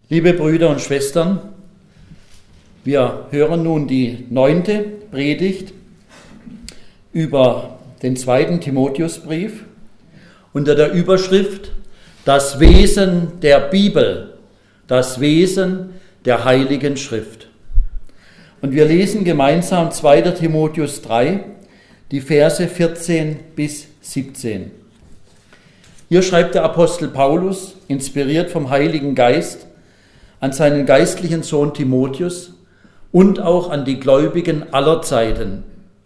Liebe Brüder und Schwestern, wir hören nun die 9. Predigt über den 2. Timotheusbrief unter der Überschrift Das Wesen der Bibel, das Wesen der Heiligen Schrift. Und wir lesen gemeinsam 2. Timotheus 3, die Verse 14 bis 17. Hier schreibt der Apostel Paulus, inspiriert vom Heiligen Geist, an seinen geistlichen Sohn Timotheus und auch an die Gläubigen aller Zeiten.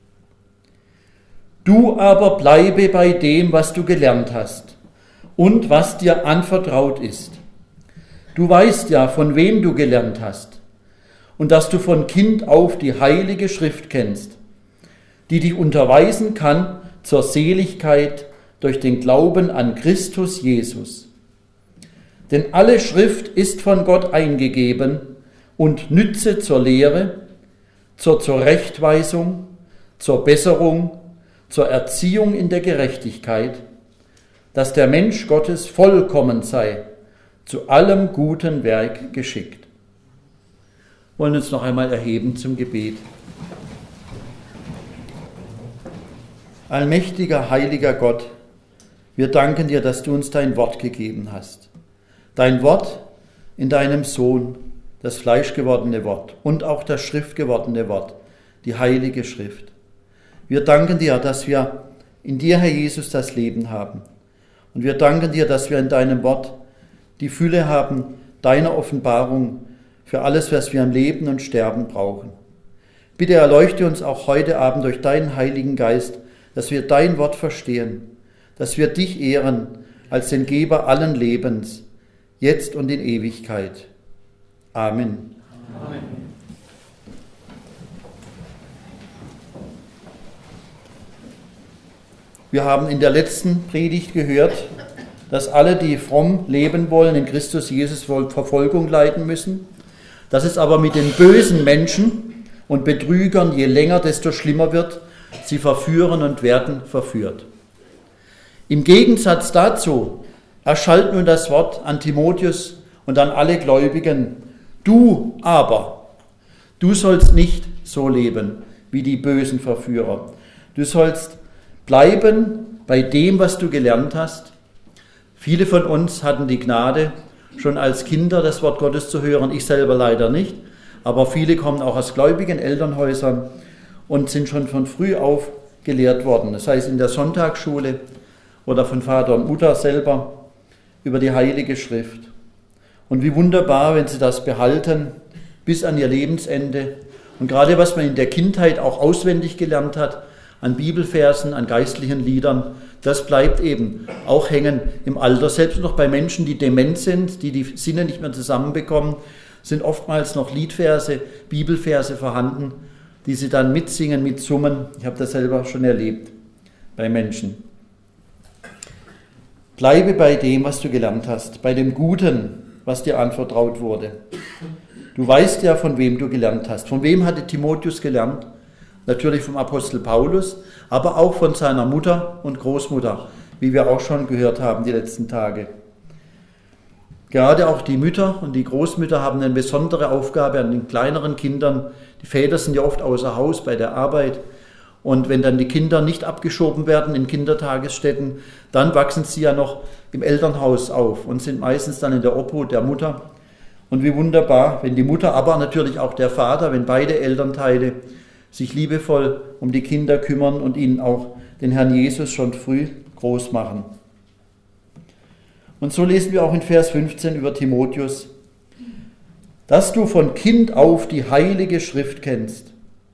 Du aber bleibe bei dem, was du gelernt hast und was dir anvertraut ist. Du weißt ja, von wem du gelernt hast und dass du von Kind auf die Heilige Schrift kennst, die dich unterweisen kann zur Seligkeit durch den Glauben an Christus Jesus. Denn alle Schrift ist von Gott eingegeben und nütze zur Lehre, zur Zurechtweisung, zur Besserung, zur Erziehung in der Gerechtigkeit, dass der Mensch Gottes vollkommen sei, zu allem guten Werk geschickt. Wir wollen uns noch einmal erheben zum Gebet. Allmächtiger, heiliger Gott, wir danken dir, dass du uns dein Wort gegeben hast. Dein Wort in deinem Sohn, das fleischgewordene Wort und auch das schriftgewordene Wort, die Heilige Schrift. Wir danken dir, dass wir in dir, Herr Jesus, das Leben haben. Und wir danken dir, dass wir in deinem Wort die Fülle haben, deiner Offenbarung für alles, was wir im Leben und Sterben brauchen. Bitte erleuchte uns auch heute Abend durch deinen Heiligen Geist, dass wir dein Wort verstehen, dass wir dich ehren als den Geber allen Lebens, jetzt und in Ewigkeit. Amen. Amen. Wir haben in der letzten Predigt gehört, dass alle, die fromm leben wollen, in Christus Jesus Verfolgung leiden müssen, dass es aber mit den bösen Menschen und Betrügern je länger, desto schlimmer wird, sie verführen und werden verführt. Im Gegensatz dazu erschallt nun das Wort an Timotheus und an alle Gläubigen: Du aber, du sollst nicht so leben wie die bösen Verführer. Du sollst bleiben bei dem, was du gelernt hast. Viele von uns hatten die Gnade, schon als Kinder das Wort Gottes zu hören. Ich selber leider nicht, aber viele kommen auch aus gläubigen Elternhäusern und sind schon von früh auf gelehrt worden. Das heißt in der Sonntagsschule oder von Vater und Mutter selber über die Heilige Schrift. Und wie wunderbar, wenn sie das behalten bis an ihr Lebensende. Und gerade was man in der Kindheit auch auswendig gelernt hat, an Bibelversen, an geistlichen Liedern, das bleibt eben auch hängen im Alter. Selbst noch bei Menschen, die dement sind, die die Sinne nicht mehr zusammenbekommen, sind oftmals noch Liedverse, Bibelverse vorhanden, die sie dann mitsingen, mitsummen. Ich habe das selber schon erlebt bei Menschen. Bleibe bei dem, was du gelernt hast, bei dem Guten, was dir anvertraut wurde. Du weißt ja, von wem du gelernt hast. Von wem hatte Timotheus gelernt? Natürlich vom Apostel Paulus, aber auch von seiner Mutter und Großmutter, wie wir auch schon gehört haben die letzten Tage. Gerade auch die Mütter und die Großmütter haben eine besondere Aufgabe an den kleineren Kindern. Die Väter sind ja oft außer Haus bei der Arbeit. Und wenn dann die Kinder nicht abgeschoben werden in Kindertagesstätten, dann wachsen sie ja noch im Elternhaus auf und sind meistens dann in der Obhut der Mutter. Und wie wunderbar, wenn die Mutter, aber natürlich auch der Vater, wenn beide Elternteile sich liebevoll um die Kinder kümmern und ihnen auch den Herrn Jesus schon früh groß machen. Und so lesen wir auch in Vers 15 über Timotheus, dass du von Kind auf die Heilige Schrift kennst.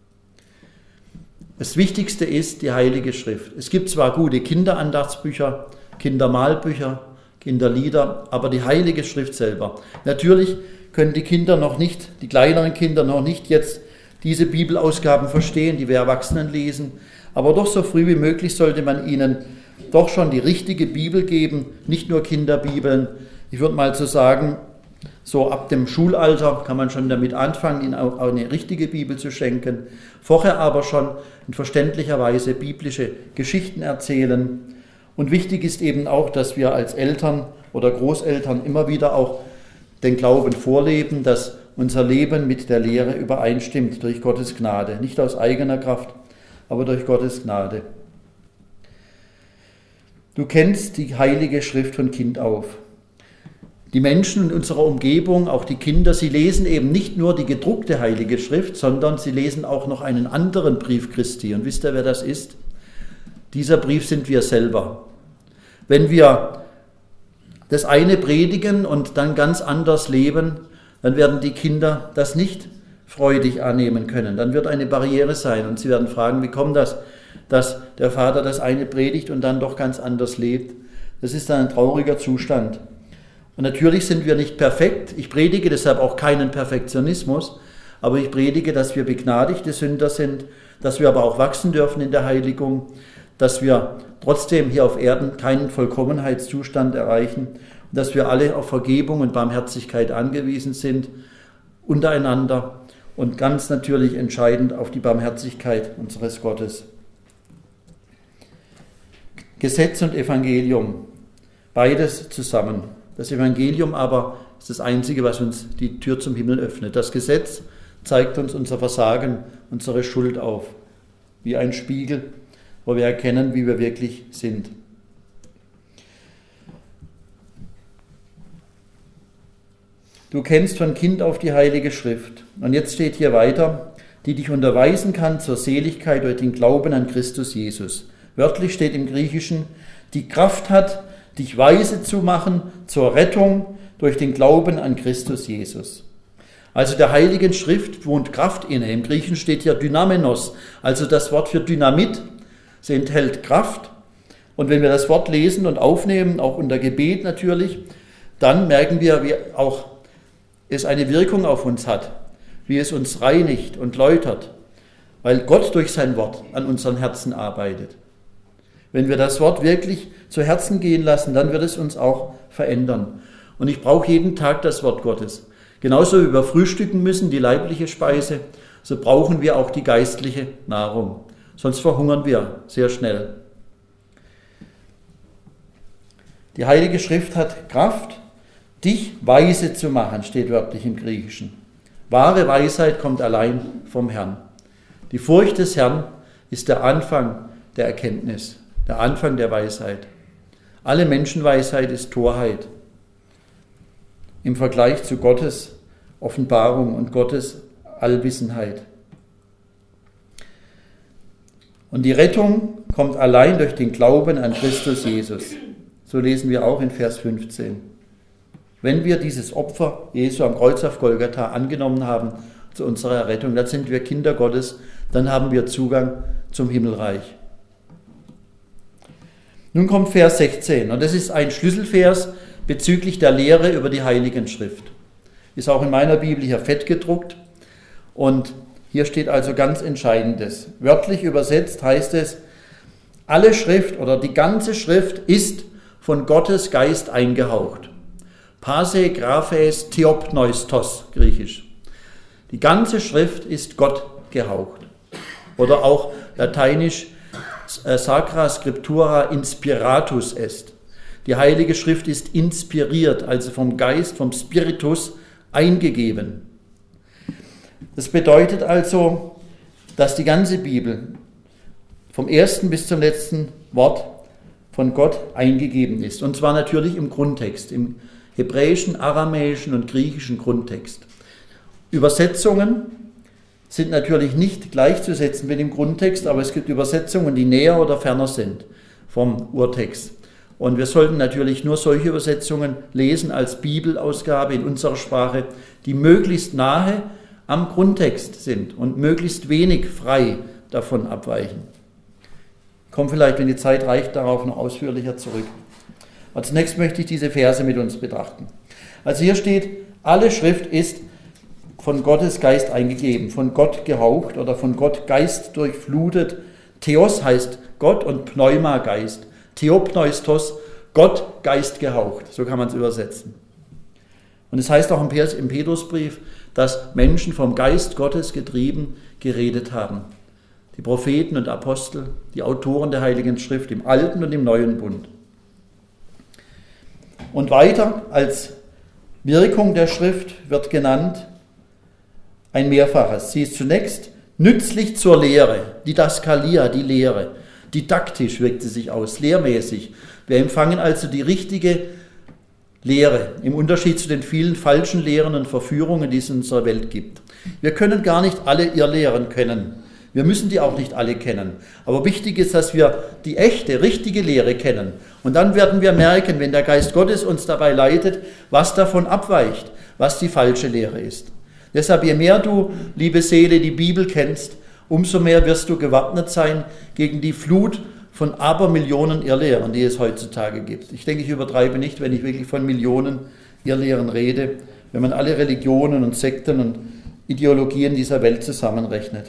Das Wichtigste ist die Heilige Schrift. Es gibt zwar gute Kinderandachtsbücher, Kindermalbücher, Kinderlieder, aber die Heilige Schrift selber. Natürlich können die Kinder noch nicht, die kleineren Kinder noch nicht jetzt diese Bibelausgaben verstehen, die wir Erwachsenen lesen, aber doch so früh wie möglich sollte man ihnen doch schon die richtige Bibel geben, nicht nur Kinderbibeln. Ich würde mal so sagen, so ab dem Schulalter kann man schon damit anfangen, ihnen auch eine richtige Bibel zu schenken. Vorher aber schon in verständlicher Weise biblische Geschichten erzählen. Und wichtig ist eben auch, dass wir als Eltern oder Großeltern immer wieder auch den Glauben vorleben, dass unser Leben mit der Lehre übereinstimmt durch Gottes Gnade. Nicht aus eigener Kraft, aber durch Gottes Gnade. Du kennst die Heilige Schrift von Kind auf. Die Menschen in unserer Umgebung, auch die Kinder, sie lesen eben nicht nur die gedruckte Heilige Schrift, sondern sie lesen auch noch einen anderen Brief Christi. Und wisst ihr, wer das ist? Dieser Brief sind wir selber. Wenn wir das eine predigen und dann ganz anders leben, dann werden die Kinder das nicht freudig annehmen können. Dann wird eine Barriere sein und sie werden fragen, wie kommt das, dass der Vater das eine predigt und dann doch ganz anders lebt? Das ist dann ein trauriger Zustand. Und natürlich sind wir nicht perfekt. Ich predige deshalb auch keinen Perfektionismus, aber ich predige, dass wir begnadigte Sünder sind, dass wir aber auch wachsen dürfen in der Heiligung, dass wir trotzdem hier auf Erden keinen Vollkommenheitszustand erreichen und dass wir alle auf Vergebung und Barmherzigkeit angewiesen sind, untereinander und ganz natürlich entscheidend auf die Barmherzigkeit unseres Gottes. Gesetz und Evangelium, beides zusammen. Das Evangelium aber ist das Einzige, was uns die Tür zum Himmel öffnet. Das Gesetz zeigt uns unser Versagen, unsere Schuld auf, wie ein Spiegel, wo wir erkennen, wie wir wirklich sind. Du kennst von Kind auf die Heilige Schrift. Und jetzt steht hier weiter, die dich unterweisen kann zur Seligkeit durch den Glauben an Christus Jesus. Wörtlich steht im Griechischen, die Kraft hat, dich weise zu machen zur Rettung durch den Glauben an Christus Jesus. Also der Heiligen Schrift wohnt Kraft inne. Im Griechischen steht hier Dynamenos, also das Wort für Dynamit. Sie enthält Kraft. Und wenn wir das Wort lesen und aufnehmen, auch unter Gebet natürlich, dann merken wir, wie auch es eine Wirkung auf uns hat, wie es uns reinigt und läutert, weil Gott durch sein Wort an unseren Herzen arbeitet. Wenn wir das Wort wirklich zu Herzen gehen lassen, dann wird es uns auch verändern. Und ich brauche jeden Tag das Wort Gottes. Genauso wie wir frühstücken müssen, die leibliche Speise, so brauchen wir auch die geistliche Nahrung. Sonst verhungern wir sehr schnell. Die Heilige Schrift hat Kraft, dich weise zu machen, steht wörtlich im Griechischen. Wahre Weisheit kommt allein vom Herrn. Die Furcht des Herrn ist der Anfang der Erkenntnis, der Anfang der Weisheit. Alle Menschenweisheit ist Torheit im Vergleich zu Gottes Offenbarung und Gottes Allwissenheit. Und die Rettung kommt allein durch den Glauben an Christus Jesus. So lesen wir auch in Vers 15. Wenn wir dieses Opfer Jesu am Kreuz auf Golgatha angenommen haben zu unserer Errettung, dann sind wir Kinder Gottes, dann haben wir Zugang zum Himmelreich. Nun kommt Vers 16 und das ist ein Schlüsselvers bezüglich der Lehre über die Heiligen Schrift. Ist auch in meiner Bibel hier fett gedruckt und hier steht also ganz Entscheidendes. Wörtlich übersetzt heißt es, alle Schrift oder die ganze Schrift ist von Gottes Geist eingehaucht. Pase graphes theopneustos, griechisch. Die ganze Schrift ist Gott gehaucht. Oder auch lateinisch Sacra Scriptura inspiratus est. Die Heilige Schrift ist inspiriert, also vom Geist, vom Spiritus eingegeben. Das bedeutet also, dass die ganze Bibel vom ersten bis zum letzten Wort von Gott eingegeben ist. Und zwar natürlich im Grundtext, im hebräischen, aramäischen und griechischen Grundtext. Übersetzungen sind natürlich nicht gleichzusetzen mit dem Grundtext, aber es gibt Übersetzungen, die näher oder ferner sind vom Urtext. Und wir sollten natürlich nur solche Übersetzungen lesen als Bibelausgabe in unserer Sprache, die möglichst nahe am Grundtext sind und möglichst wenig frei davon abweichen. Ich komme vielleicht, wenn die Zeit reicht, darauf noch ausführlicher zurück. Aber zunächst möchte ich diese Verse mit uns betrachten. Also hier steht, alle Schrift ist von Gottes Geist eingegeben, von Gott gehaucht oder von Gott Geist durchflutet. Theos heißt Gott und Pneuma Geist. Theopneustos, Gott Geist gehaucht. So kann man es übersetzen. Und es heißt auch im Petrusbrief, dass Menschen vom Geist Gottes getrieben geredet haben. Die Propheten und Apostel, die Autoren der Heiligen Schrift im Alten und im Neuen Bund. Und weiter als Wirkung der Schrift wird genannt ein Mehrfaches. Sie ist zunächst nützlich zur Lehre, Didaskalia, die Lehre. Didaktisch wirkt sie sich aus, lehrmäßig. Wir empfangen also die richtige Lehre, im Unterschied zu den vielen falschen Lehren und Verführungen, die es in unserer Welt gibt. Wir können gar nicht alle Irrlehren kennen. Wir müssen die auch nicht alle kennen. Aber wichtig ist, dass wir die echte, richtige Lehre kennen. Und dann werden wir merken, wenn der Geist Gottes uns dabei leitet, was davon abweicht, was die falsche Lehre ist. Deshalb, je mehr du, liebe Seele, die Bibel kennst, umso mehr wirst du gewappnet sein gegen die Flut von Abermillionen Irrlehren, die es heutzutage gibt. Ich denke, ich übertreibe nicht, wenn ich wirklich von Millionen Irrlehren rede, wenn man alle Religionen und Sekten und Ideologien dieser Welt zusammenrechnet.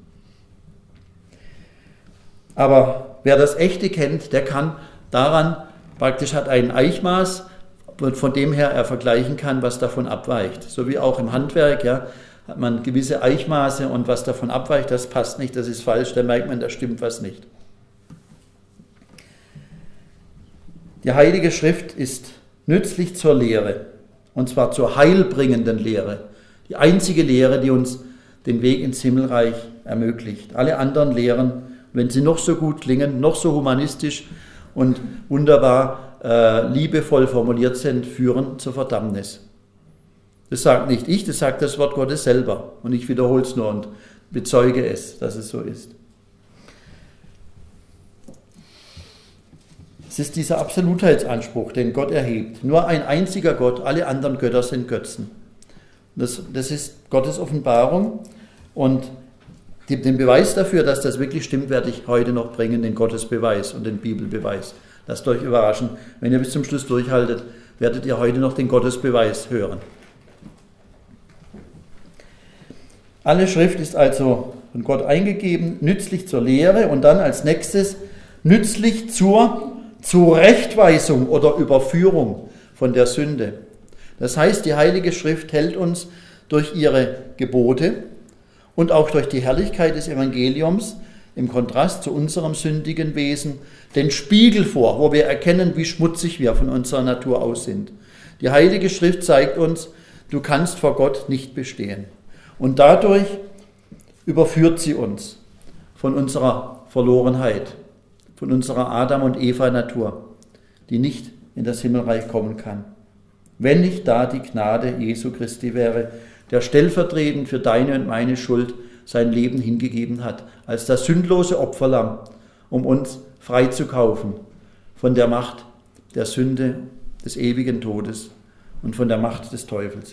Aber wer das Echte kennt, der kann daran, praktisch hat ein Eichmaß, von dem her er vergleichen kann, was davon abweicht. So wie auch im Handwerk, ja, hat man gewisse Eichmaße und was davon abweicht, das passt nicht, das ist falsch, da merkt man, da stimmt was nicht. Die Heilige Schrift ist nützlich zur Lehre, und zwar zur heilbringenden Lehre. Die einzige Lehre, die uns den Weg ins Himmelreich ermöglicht. Alle anderen Lehren, wenn sie noch so gut klingen, noch so humanistisch und wunderbar liebevoll formuliert sind, führen zur Verdammnis. Das sagt nicht ich, das sagt das Wort Gottes selber. Und ich wiederhole es nur und bezeuge es, dass es so ist. Es ist dieser Absolutheitsanspruch, den Gott erhebt. Nur ein einziger Gott, alle anderen Götter sind Götzen. Das ist Gottes Offenbarung und den Beweis dafür, dass das wirklich stimmt, werde ich heute noch bringen, den Gottesbeweis und den Bibelbeweis. Lasst euch überraschen. Wenn ihr bis zum Schluss durchhaltet, werdet ihr heute noch den Gottesbeweis hören. Alle Schrift ist also von Gott eingegeben, nützlich zur Lehre und dann als nächstes nützlich zur Zurechtweisung oder Überführung von der Sünde. Das heißt, die Heilige Schrift hält uns durch ihre Gebote und auch durch die Herrlichkeit des Evangeliums im Kontrast zu unserem sündigen Wesen den Spiegel vor, wo wir erkennen, wie schmutzig wir von unserer Natur aus sind. Die Heilige Schrift zeigt uns, du kannst vor Gott nicht bestehen. Und dadurch überführt sie uns von unserer Verlorenheit, von unserer Adam- und Eva-Natur, die nicht in das Himmelreich kommen kann. Wenn nicht da die Gnade Jesu Christi wäre, der stellvertretend für deine und meine Schuld sein Leben hingegeben hat, als das sündlose Opferlamm, um uns freizukaufen von der Macht der Sünde, des ewigen Todes und von der Macht des Teufels.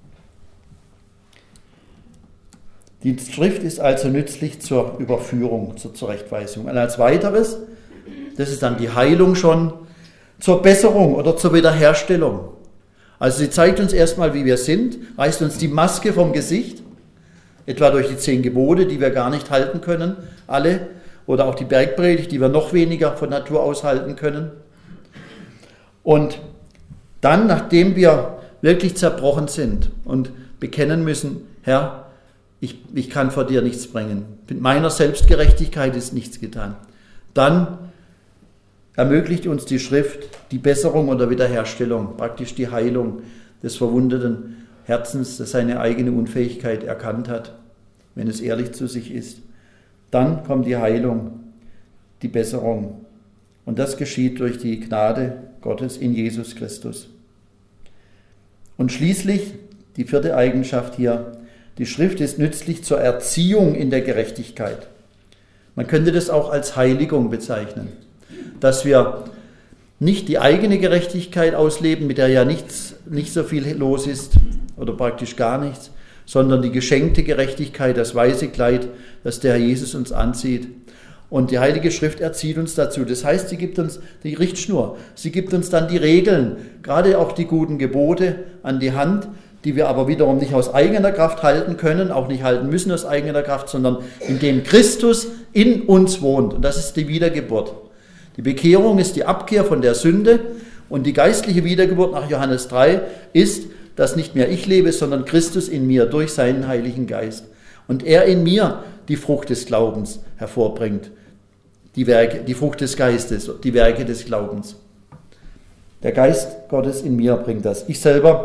Die Schrift ist also nützlich zur Überführung, zur Zurechtweisung. Und als weiteres, das ist dann die Heilung schon, zur Besserung oder zur Wiederherstellung. Also sie zeigt uns erstmal, wie wir sind, reißt uns die Maske vom Gesicht, etwa durch die 10 Gebote, die wir gar nicht halten können, alle, oder auch die Bergpredigt, die wir noch weniger von Natur aus halten können. Und dann, nachdem wir wirklich zerbrochen sind und bekennen müssen, Herr, ich kann vor dir nichts bringen, mit meiner Selbstgerechtigkeit ist nichts getan, dann ermöglicht uns die Schrift die Besserung oder Wiederherstellung, praktisch die Heilung des verwundeten Herzens, das seine eigene Unfähigkeit erkannt hat, wenn es ehrlich zu sich ist. Dann kommt die Heilung, die Besserung. Und das geschieht durch die Gnade Gottes in Jesus Christus. Und schließlich die 4. Eigenschaft hier, die Schrift ist nützlich zur Erziehung in der Gerechtigkeit. Man könnte das auch als Heiligung bezeichnen, dass wir nicht die eigene Gerechtigkeit ausleben, mit der ja nicht so viel los ist oder praktisch gar nichts, sondern die geschenkte Gerechtigkeit, das weiße Kleid, das der Herr Jesus uns anzieht. Und die Heilige Schrift erzieht uns dazu. Das heißt, sie gibt uns die Richtschnur, sie gibt uns dann die Regeln, gerade auch die guten Gebote an die Hand, die wir aber wiederum nicht aus eigener Kraft halten können, auch nicht halten müssen aus eigener Kraft, sondern indem Christus in uns wohnt. Und das ist die Wiedergeburt. Die Bekehrung ist die Abkehr von der Sünde und die geistliche Wiedergeburt nach Johannes 3 ist, dass nicht mehr ich lebe, sondern Christus in mir durch seinen Heiligen Geist. Und er in mir die Frucht des Glaubens hervorbringt, die Frucht des Geistes, die Werke des Glaubens. Der Geist Gottes in mir bringt das. Ich selber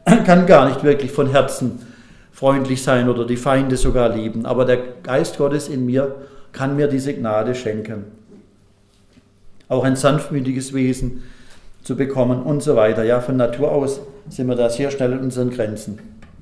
kann gar nicht wirklich von Herzen freundlich sein oder die Feinde sogar lieben. Aber der Geist Gottes in mir kann mir diese Gnade schenken. Auch ein sanftmütiges Wesen zu bekommen und so weiter. Ja, von Natur aus sind wir da sehr schnell in unseren Grenzen.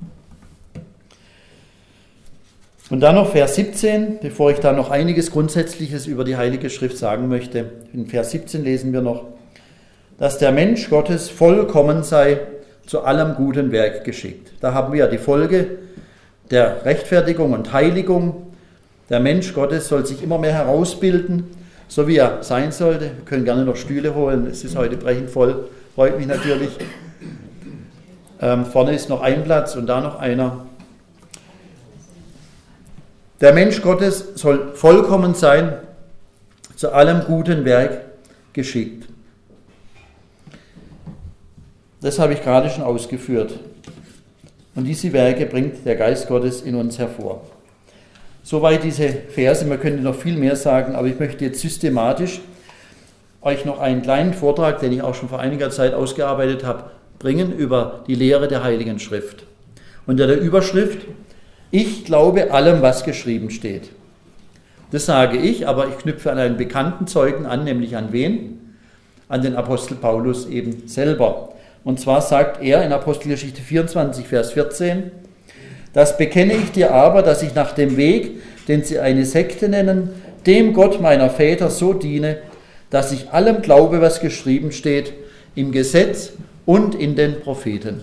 Und dann noch Vers 17, bevor ich da noch einiges Grundsätzliches über die Heilige Schrift sagen möchte. In Vers 17 lesen wir noch, dass der Mensch Gottes vollkommen sei, zu allem guten Werk geschickt. Da haben wir ja die Folge der Rechtfertigung und Heiligung. Der Mensch Gottes soll sich immer mehr herausbilden, so wie er sein sollte. Wir können gerne noch Stühle holen, es ist heute brechend voll, freut mich natürlich. Vorne ist noch ein Platz und da noch einer. Der Mensch Gottes soll vollkommen sein, zu allem guten Werk geschickt. Das habe ich gerade schon ausgeführt. Und diese Werke bringt der Geist Gottes in uns hervor. Soweit diese Verse, man könnte noch viel mehr sagen, aber ich möchte jetzt systematisch euch noch einen kleinen Vortrag, den ich auch schon vor einiger Zeit ausgearbeitet habe, bringen über die Lehre der Heiligen Schrift. Unter der Überschrift, ich glaube allem, was geschrieben steht. Das sage ich, aber ich knüpfe an einen bekannten Zeugen an, nämlich an wen? An den Apostel Paulus eben selber. Und zwar sagt er in Apostelgeschichte 24, Vers 14, das bekenne ich dir aber, dass ich nach dem Weg, den sie eine Sekte nennen, dem Gott meiner Väter so diene, dass ich allem glaube, was geschrieben steht, im Gesetz und in den Propheten.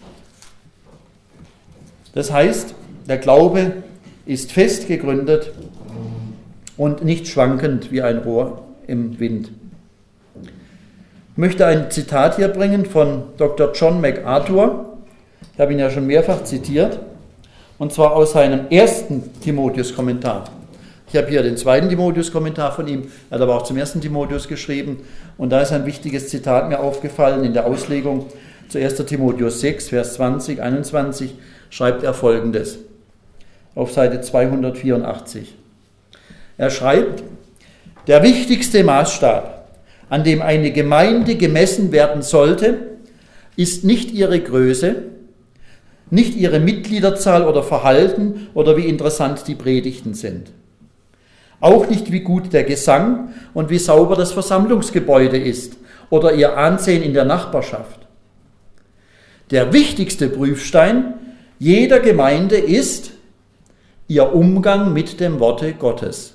Das heißt, der Glaube ist fest gegründet und nicht schwankend wie ein Rohr im Wind. Ich möchte ein Zitat hier bringen von Dr. John MacArthur. Ich habe ihn ja schon mehrfach zitiert, und zwar aus seinem ersten Timotheus-Kommentar. Ich habe hier den zweiten Timotheus-Kommentar von ihm, er hat aber auch zum ersten Timotheus geschrieben, und da ist ein wichtiges Zitat mir aufgefallen in der Auslegung zu 1. Timotheus 6, Vers 20, 21, schreibt er Folgendes auf Seite 284. Er schreibt, der wichtigste Maßstab, an dem eine Gemeinde gemessen werden sollte, ist nicht ihre Größe, nicht ihre Mitgliederzahl oder Verhalten oder wie interessant die Predigten sind. Auch nicht wie gut der Gesang und wie sauber das Versammlungsgebäude ist oder ihr Ansehen in der Nachbarschaft. Der wichtigste Prüfstein jeder Gemeinde ist ihr Umgang mit dem Worte Gottes.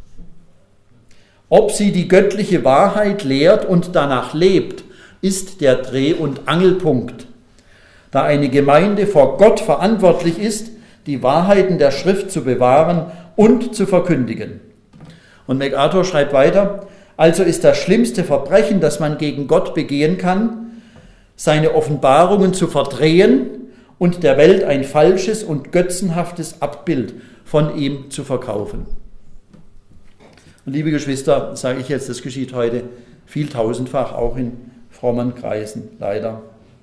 Ob sie die göttliche Wahrheit lehrt und danach lebt, ist der Dreh- und Angelpunkt, da eine Gemeinde vor Gott verantwortlich ist, die Wahrheiten der Schrift zu bewahren und zu verkündigen. Und MacArthur schreibt weiter, also ist das schlimmste Verbrechen, das man gegen Gott begehen kann, seine Offenbarungen zu verdrehen und der Welt ein falsches und götzenhaftes Abbild von ihm zu verkaufen. Und liebe Geschwister, sage ich jetzt, das geschieht heute vieltausendfach, auch in frommen Kreisen, leider.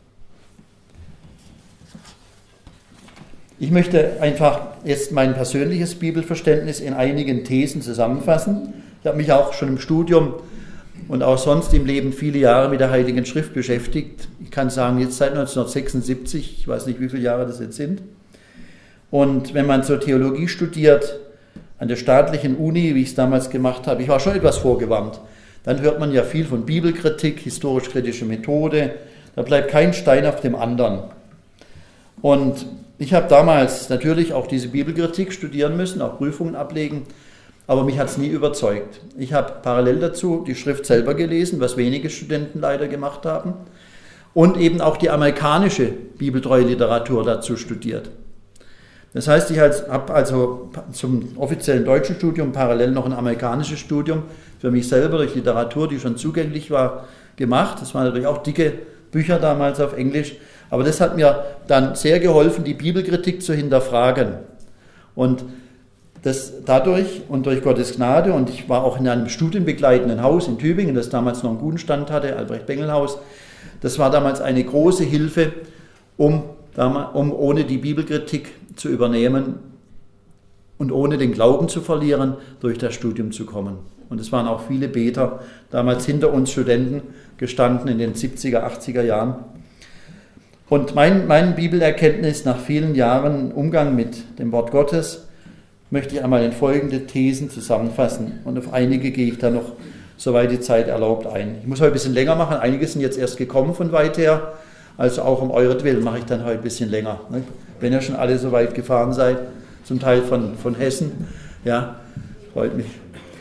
Ich möchte einfach jetzt mein persönliches Bibelverständnis in einigen Thesen zusammenfassen. Ich habe mich auch schon im Studium und auch sonst im Leben viele Jahre mit der Heiligen Schrift beschäftigt. Ich kann sagen, jetzt seit 1976, ich weiß nicht, wie viele Jahre das jetzt sind. Und wenn man so Theologie studiert, an der staatlichen Uni, wie ich es damals gemacht habe, ich war schon etwas vorgewarnt. Dann hört man ja viel von Bibelkritik, historisch-kritische Methode. Da bleibt kein Stein auf dem anderen. Und ich habe damals natürlich auch diese Bibelkritik studieren müssen, auch Prüfungen ablegen, aber mich hat es nie überzeugt. Ich habe parallel dazu die Schrift selber gelesen, was wenige Studenten leider gemacht haben, und eben auch die amerikanische bibeltreue Literatur dazu studiert. Das heißt, ich habe also zum offiziellen deutschen Studium parallel noch ein amerikanisches Studium für mich selber durch Literatur, die schon zugänglich war, gemacht. Das waren natürlich auch dicke Bücher damals auf Englisch, aber das hat mir dann sehr geholfen, die Bibelkritik zu hinterfragen. Und das dadurch und durch Gottes Gnade, und ich war auch in einem studienbegleitenden Haus in Tübingen, das damals noch einen guten Stand hatte, Albrecht-Bengel-Haus, das war damals eine große Hilfe, um ohne die Bibelkritik zu übernehmen und ohne den Glauben zu verlieren, durch das Studium zu kommen. Und es waren auch viele Beter damals hinter uns Studenten gestanden in den 70er, 80er Jahren. Und mein Bibelerkenntnis nach vielen Jahren Umgang mit dem Wort Gottes möchte ich einmal in folgende Thesen zusammenfassen. Und auf einige gehe ich dann noch, soweit die Zeit erlaubt, ein. Ich muss heute ein bisschen länger machen. Einige sind jetzt erst gekommen von weit her. Also auch um euretwillen mache ich dann heute ein bisschen länger. Ne? Wenn ihr schon alle so weit gefahren seid, zum Teil von Hessen. Ja, freut mich.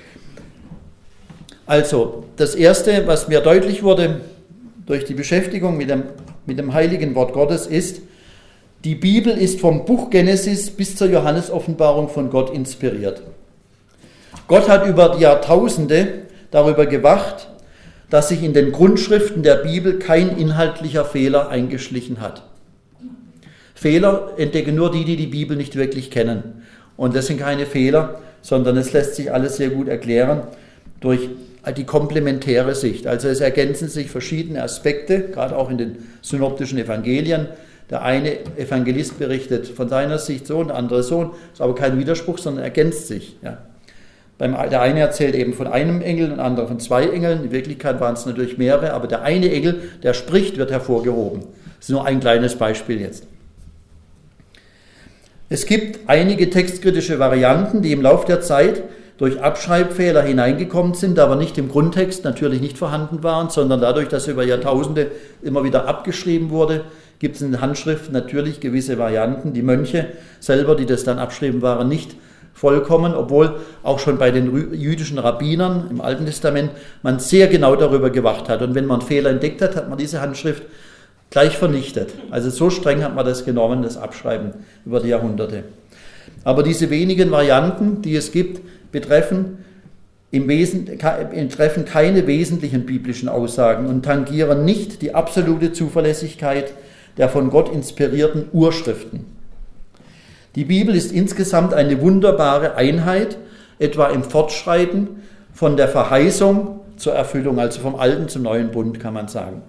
Also, das Erste, was mir deutlich wurde durch die Beschäftigung mit dem heiligen Wort Gottes ist, die Bibel ist vom Buch Genesis bis zur Johannesoffenbarung von Gott inspiriert. Gott hat über die Jahrtausende darüber gewacht, dass sich in den Grundschriften der Bibel kein inhaltlicher Fehler eingeschlichen hat. Fehler entdecken nur die Bibel nicht wirklich kennen. Und das sind keine Fehler, sondern es lässt sich alles sehr gut erklären durch die komplementäre Sicht. Also es ergänzen sich verschiedene Aspekte, gerade auch in den synoptischen Evangelien. Der eine Evangelist berichtet von seiner Sicht so, der andere so, ist aber kein Widerspruch, sondern ergänzt sich. Ja. Der eine erzählt eben von einem Engel und der andere von 2 Engeln. In Wirklichkeit waren es natürlich mehrere, aber der eine Engel, der spricht, wird hervorgehoben. Das ist nur ein kleines Beispiel jetzt. Es gibt einige textkritische Varianten, die im Laufe der Zeit durch Abschreibfehler hineingekommen sind, aber nicht im Grundtext natürlich nicht vorhanden waren, sondern dadurch, dass über Jahrtausende immer wieder abgeschrieben wurde, gibt es in den Handschriften natürlich gewisse Varianten. Die Mönche selber, die das dann abschrieben, waren nicht vollkommen, obwohl auch schon bei den jüdischen Rabbinern im Alten Testament man sehr genau darüber gewacht hat. Und wenn man Fehler entdeckt hat, hat man diese Handschrift gleich vernichtet. Also so streng hat man das genommen, das Abschreiben über die Jahrhunderte. Aber diese wenigen Varianten, die es gibt, betreffen keine wesentlichen biblischen Aussagen und tangieren nicht die absolute Zuverlässigkeit der von Gott inspirierten Urschriften. Die Bibel ist insgesamt eine wunderbare Einheit, etwa im Fortschreiten von der Verheißung zur Erfüllung, also vom Alten zum Neuen Bund, kann man sagen.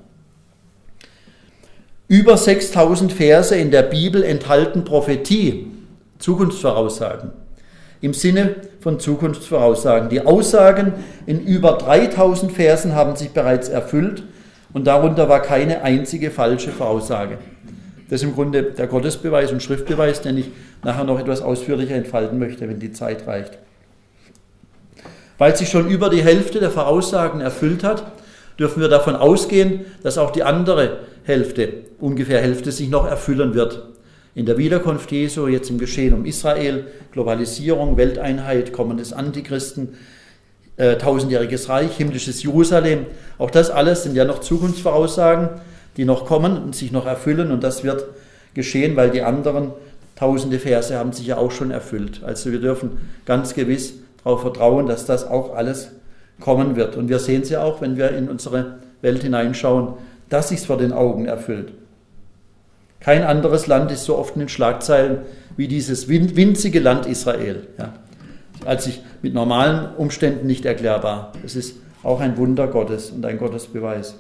Über 6000 Verse in der Bibel enthalten Prophetie, Zukunftsvoraussagen. Im Sinne von Zukunftsvoraussagen. Die Aussagen in über 3000 Versen haben sich bereits erfüllt und darunter war keine einzige falsche Voraussage. Das ist im Grunde der Gottesbeweis und Schriftbeweis, den ich nachher noch etwas ausführlicher entfalten möchte, wenn die Zeit reicht. Weil sich schon über die Hälfte der Voraussagen erfüllt hat, dürfen wir davon ausgehen, dass auch die andere Hälfte, ungefähr Hälfte, sich noch erfüllen wird. In der Wiederkunft Jesu, jetzt im Geschehen um Israel, Globalisierung, Welteinheit, Kommen des Antichristen, 1000-jähriges Reich, himmlisches Jerusalem. Auch das alles sind ja noch Zukunftsvoraussagen, die noch kommen und sich noch erfüllen. Und das wird geschehen, weil die anderen tausende Verse haben sich ja auch schon erfüllt. Also wir dürfen ganz gewiss darauf vertrauen, dass das auch alles kommen wird. Und wir sehen es ja auch, wenn wir in unsere Welt hineinschauen, dass sich es vor den Augen erfüllt. Kein anderes Land ist so oft in den Schlagzeilen wie dieses winzige Land Israel. Ja. Als sich mit normalen Umständen nicht erklärbar. Es ist auch ein Wunder Gottes und ein Gottesbeweis.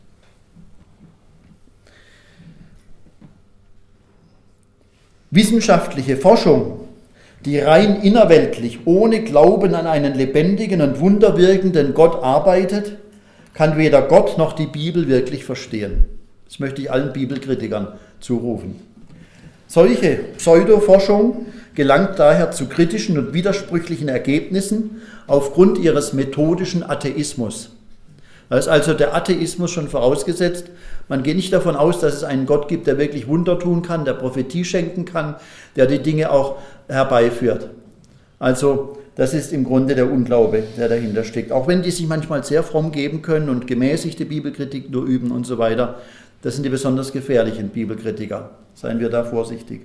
Wissenschaftliche Forschung, die rein innerweltlich, ohne Glauben an einen lebendigen und wunderwirkenden Gott arbeitet, kann weder Gott noch die Bibel wirklich verstehen. Das möchte ich allen Bibelkritikern zurufen. Solche Pseudoforschung gelangt daher zu kritischen und widersprüchlichen Ergebnissen aufgrund ihres methodischen Atheismus. Da ist also der Atheismus schon vorausgesetzt. Man geht nicht davon aus, dass es einen Gott gibt, der wirklich Wunder tun kann, der Prophetie schenken kann, der die Dinge auch herbeiführt. Also das ist im Grunde der Unglaube, der dahinter steckt. Auch wenn die sich manchmal sehr fromm geben können und gemäßigte Bibelkritik nur üben und so weiter, das sind die besonders gefährlichen Bibelkritiker. Seien wir da vorsichtig.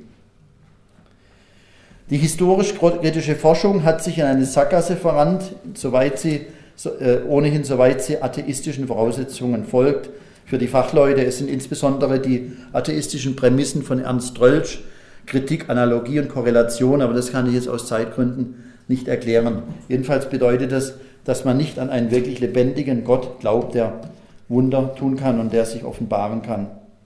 Die historisch-kritische Forschung hat sich in eine Sackgasse verrannt, soweit sie atheistischen Voraussetzungen folgt. Für die Fachleute, es sind insbesondere die atheistischen Prämissen von Ernst Röltsch, Kritik, Analogie und Korrelation, aber das kann ich jetzt aus Zeitgründen nicht erklären. Jedenfalls bedeutet das, dass man nicht an einen wirklich lebendigen Gott glaubt, der Wunder tun kann und der sich offenbaren kann.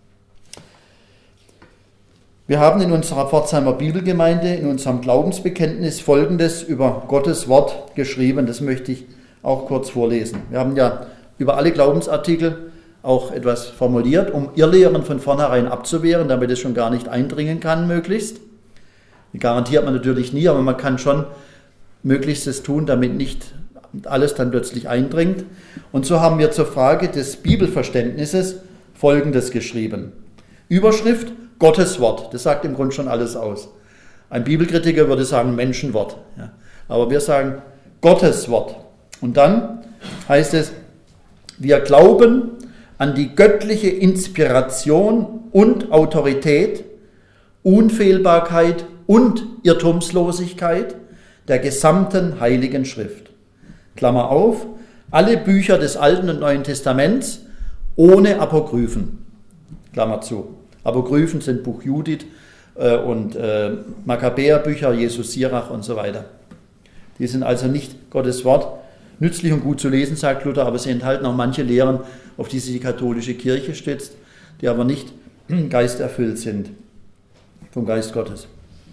Wir haben in unserer Pforzheimer Bibelgemeinde, in unserem Glaubensbekenntnis Folgendes über Gottes Wort geschrieben. Das möchte ich auch kurz vorlesen. Wir haben ja über alle Glaubensartikel auch etwas formuliert, um Irrlehren von vornherein abzuwehren, damit es schon gar nicht eindringen kann, möglichst. Die garantiert man natürlich nie, aber man kann schon Möglichstes tun, damit nicht alles dann plötzlich eindringt. Und so haben wir zur Frage des Bibelverständnisses Folgendes geschrieben. Überschrift: Gottes Wort. Das sagt im Grunde schon alles aus. Ein Bibelkritiker würde sagen Menschenwort. Ja. Aber wir sagen Gottes Wort. Und dann heißt es, wir glauben an die göttliche Inspiration und Autorität, Unfehlbarkeit und Irrtumslosigkeit der gesamten Heiligen Schrift. Klammer auf, alle Bücher des Alten und Neuen Testaments ohne Apokryphen. Klammer zu. Apokryphen sind Buch Judith und Makkabäerbücher, Jesus Sirach und so weiter. Die sind also nicht Gottes Wort. Nützlich und gut zu lesen, sagt Luther, aber sie enthalten auch manche Lehren, auf die sich die katholische Kirche stützt, die aber nicht geisterfüllt sind vom Geist Gottes.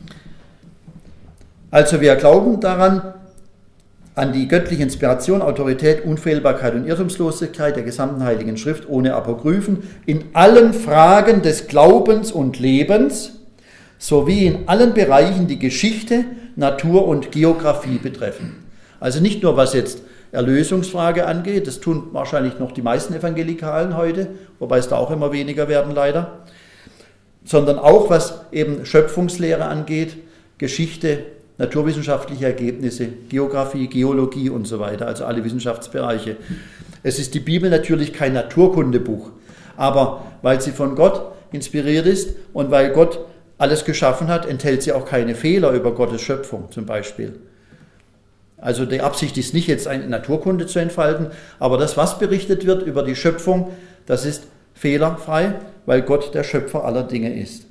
Also wir glauben daran, an die göttliche Inspiration, Autorität, Unfehlbarkeit und Irrtumslosigkeit der gesamten Heiligen Schrift ohne Apokryphen in allen Fragen des Glaubens und Lebens sowie in allen Bereichen, die Geschichte, Natur und Geografie betreffen. Also nicht nur was jetzt Erlösungsfrage angeht, das tun wahrscheinlich noch die meisten Evangelikalen heute, wobei es da auch immer weniger werden leider, sondern auch was eben Schöpfungslehre angeht, Geschichte, naturwissenschaftliche Ergebnisse, Geografie, Geologie und so weiter, also alle Wissenschaftsbereiche. Es ist die Bibel natürlich kein Naturkundebuch, aber weil sie von Gott inspiriert ist und weil Gott alles geschaffen hat, enthält sie auch keine Fehler über Gottes Schöpfung zum Beispiel. Also die Absicht ist nicht, jetzt eine Naturkunde zu entfalten, aber das, was berichtet wird über die Schöpfung, das ist fehlerfrei, weil Gott der Schöpfer aller Dinge ist.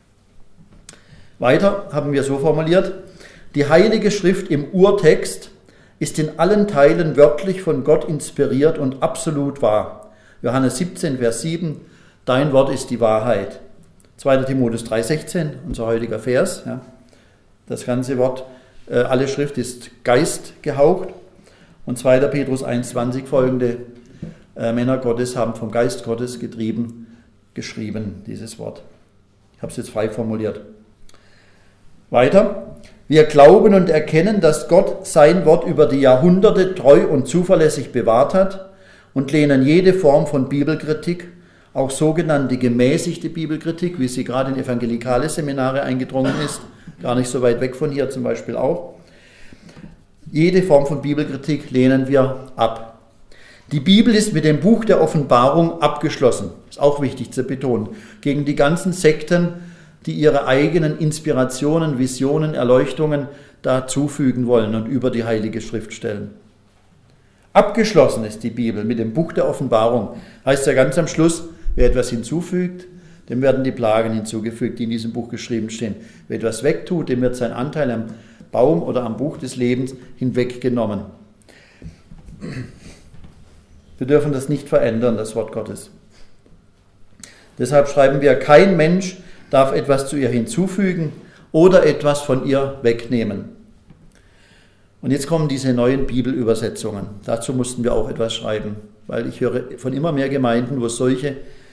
Weiter haben wir so formuliert, die Heilige Schrift im Urtext ist in allen Teilen wörtlich von Gott inspiriert und absolut wahr. Johannes 17, Vers 7, dein Wort ist die Wahrheit. 2. Timotheus 3,16, unser heutiger Vers. Ja. Das ganze Wort, alle Schrift ist geistgehaucht. Und 2. Petrus 1,20 folgende Männer Gottes haben vom Geist Gottes getrieben, geschrieben, dieses Wort. Ich habe es jetzt frei formuliert. Weiter. Wir glauben und erkennen, dass Gott sein Wort über die Jahrhunderte treu und zuverlässig bewahrt hat und lehnen jede Form von Bibelkritik, auch sogenannte gemäßigte Bibelkritik, wie sie gerade in evangelikale Seminare eingedrungen ist, gar nicht so weit weg von hier zum Beispiel auch. Jede Form von Bibelkritik lehnen wir ab. Die Bibel ist mit dem Buch der Offenbarung abgeschlossen, ist auch wichtig zu betonen, gegen die ganzen Sekten, die ihre eigenen Inspirationen, Visionen, Erleuchtungen dazufügen wollen und über die Heilige Schrift stellen. Abgeschlossen ist die Bibel mit dem Buch der Offenbarung. Heißt ja ganz am Schluss, wer etwas hinzufügt, dem werden die Plagen hinzugefügt, die in diesem Buch geschrieben stehen. Wer etwas wegtut, dem wird sein Anteil am Baum oder am Buch des Lebens hinweggenommen. Wir dürfen das nicht verändern, das Wort Gottes. Deshalb schreiben wir, kein Mensch darf etwas zu ihr hinzufügen oder etwas von ihr wegnehmen. Und jetzt kommen diese neuen Bibelübersetzungen. Dazu mussten wir auch etwas schreiben, weil ich höre von immer mehr Gemeinden, wo solche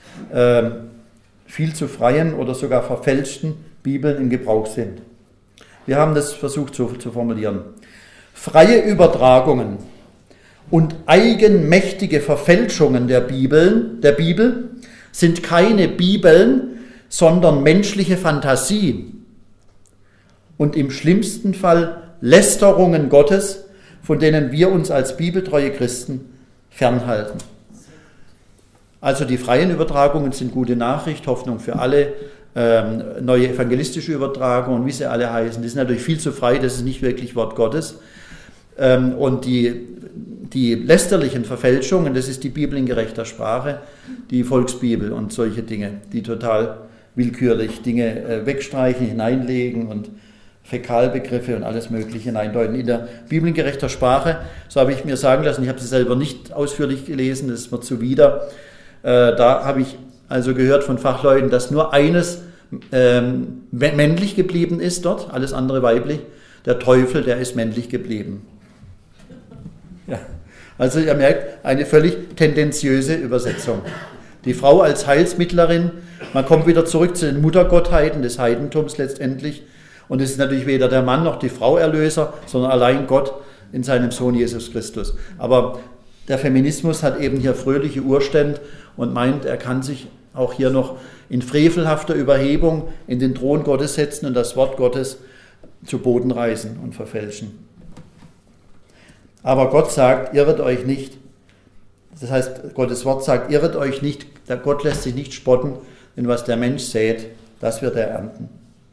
viel zu freien oder sogar verfälschten Bibeln in Gebrauch sind. Wir haben das versucht so zu formulieren. Freie Übertragungen und eigenmächtige Verfälschungen der Bibel sind keine Bibeln, sondern menschliche Fantasie und im schlimmsten Fall Lästerungen Gottes, von denen wir uns als bibeltreue Christen fernhalten. Also die freien Übertragungen sind gute Nachricht, Hoffnung für alle, neue evangelistische Übertragungen, wie sie alle heißen, die sind natürlich viel zu frei, das ist nicht wirklich Wort Gottes. Und die lästerlichen Verfälschungen, das ist die Bibel in gerechter Sprache, die Volksbibel und solche Dinge, die total willkürlich Dinge wegstreichen, hineinlegen und Fäkalbegriffe und alles Mögliche hineindeuten. In der Bibel in gerechter Sprache, so habe ich mir sagen lassen, ich habe sie selber nicht ausführlich gelesen, das ist mir zuwider. Da habe ich also gehört von Fachleuten, dass nur eines männlich geblieben ist dort, alles andere weiblich. Der Teufel, der ist männlich geblieben. Ja. Also ihr merkt, eine völlig tendenziöse Übersetzung. Die Frau als Heilsmittlerin, man kommt wieder zurück zu den Muttergottheiten des Heidentums letztendlich. Und es ist natürlich weder der Mann noch die Frau Erlöser, sondern allein Gott in seinem Sohn Jesus Christus. Aber der Feminismus hat eben hier fröhliche Urstände und meint, er kann sich auch hier noch in frevelhafter Überhebung in den Thron Gottes setzen und das Wort Gottes zu Boden reißen und verfälschen. Aber Gott sagt, irret euch nicht. Das heißt, Gottes Wort sagt, irret euch nicht. Der Gott lässt sich nicht spotten, denn was der Mensch sät, das wird er ernten.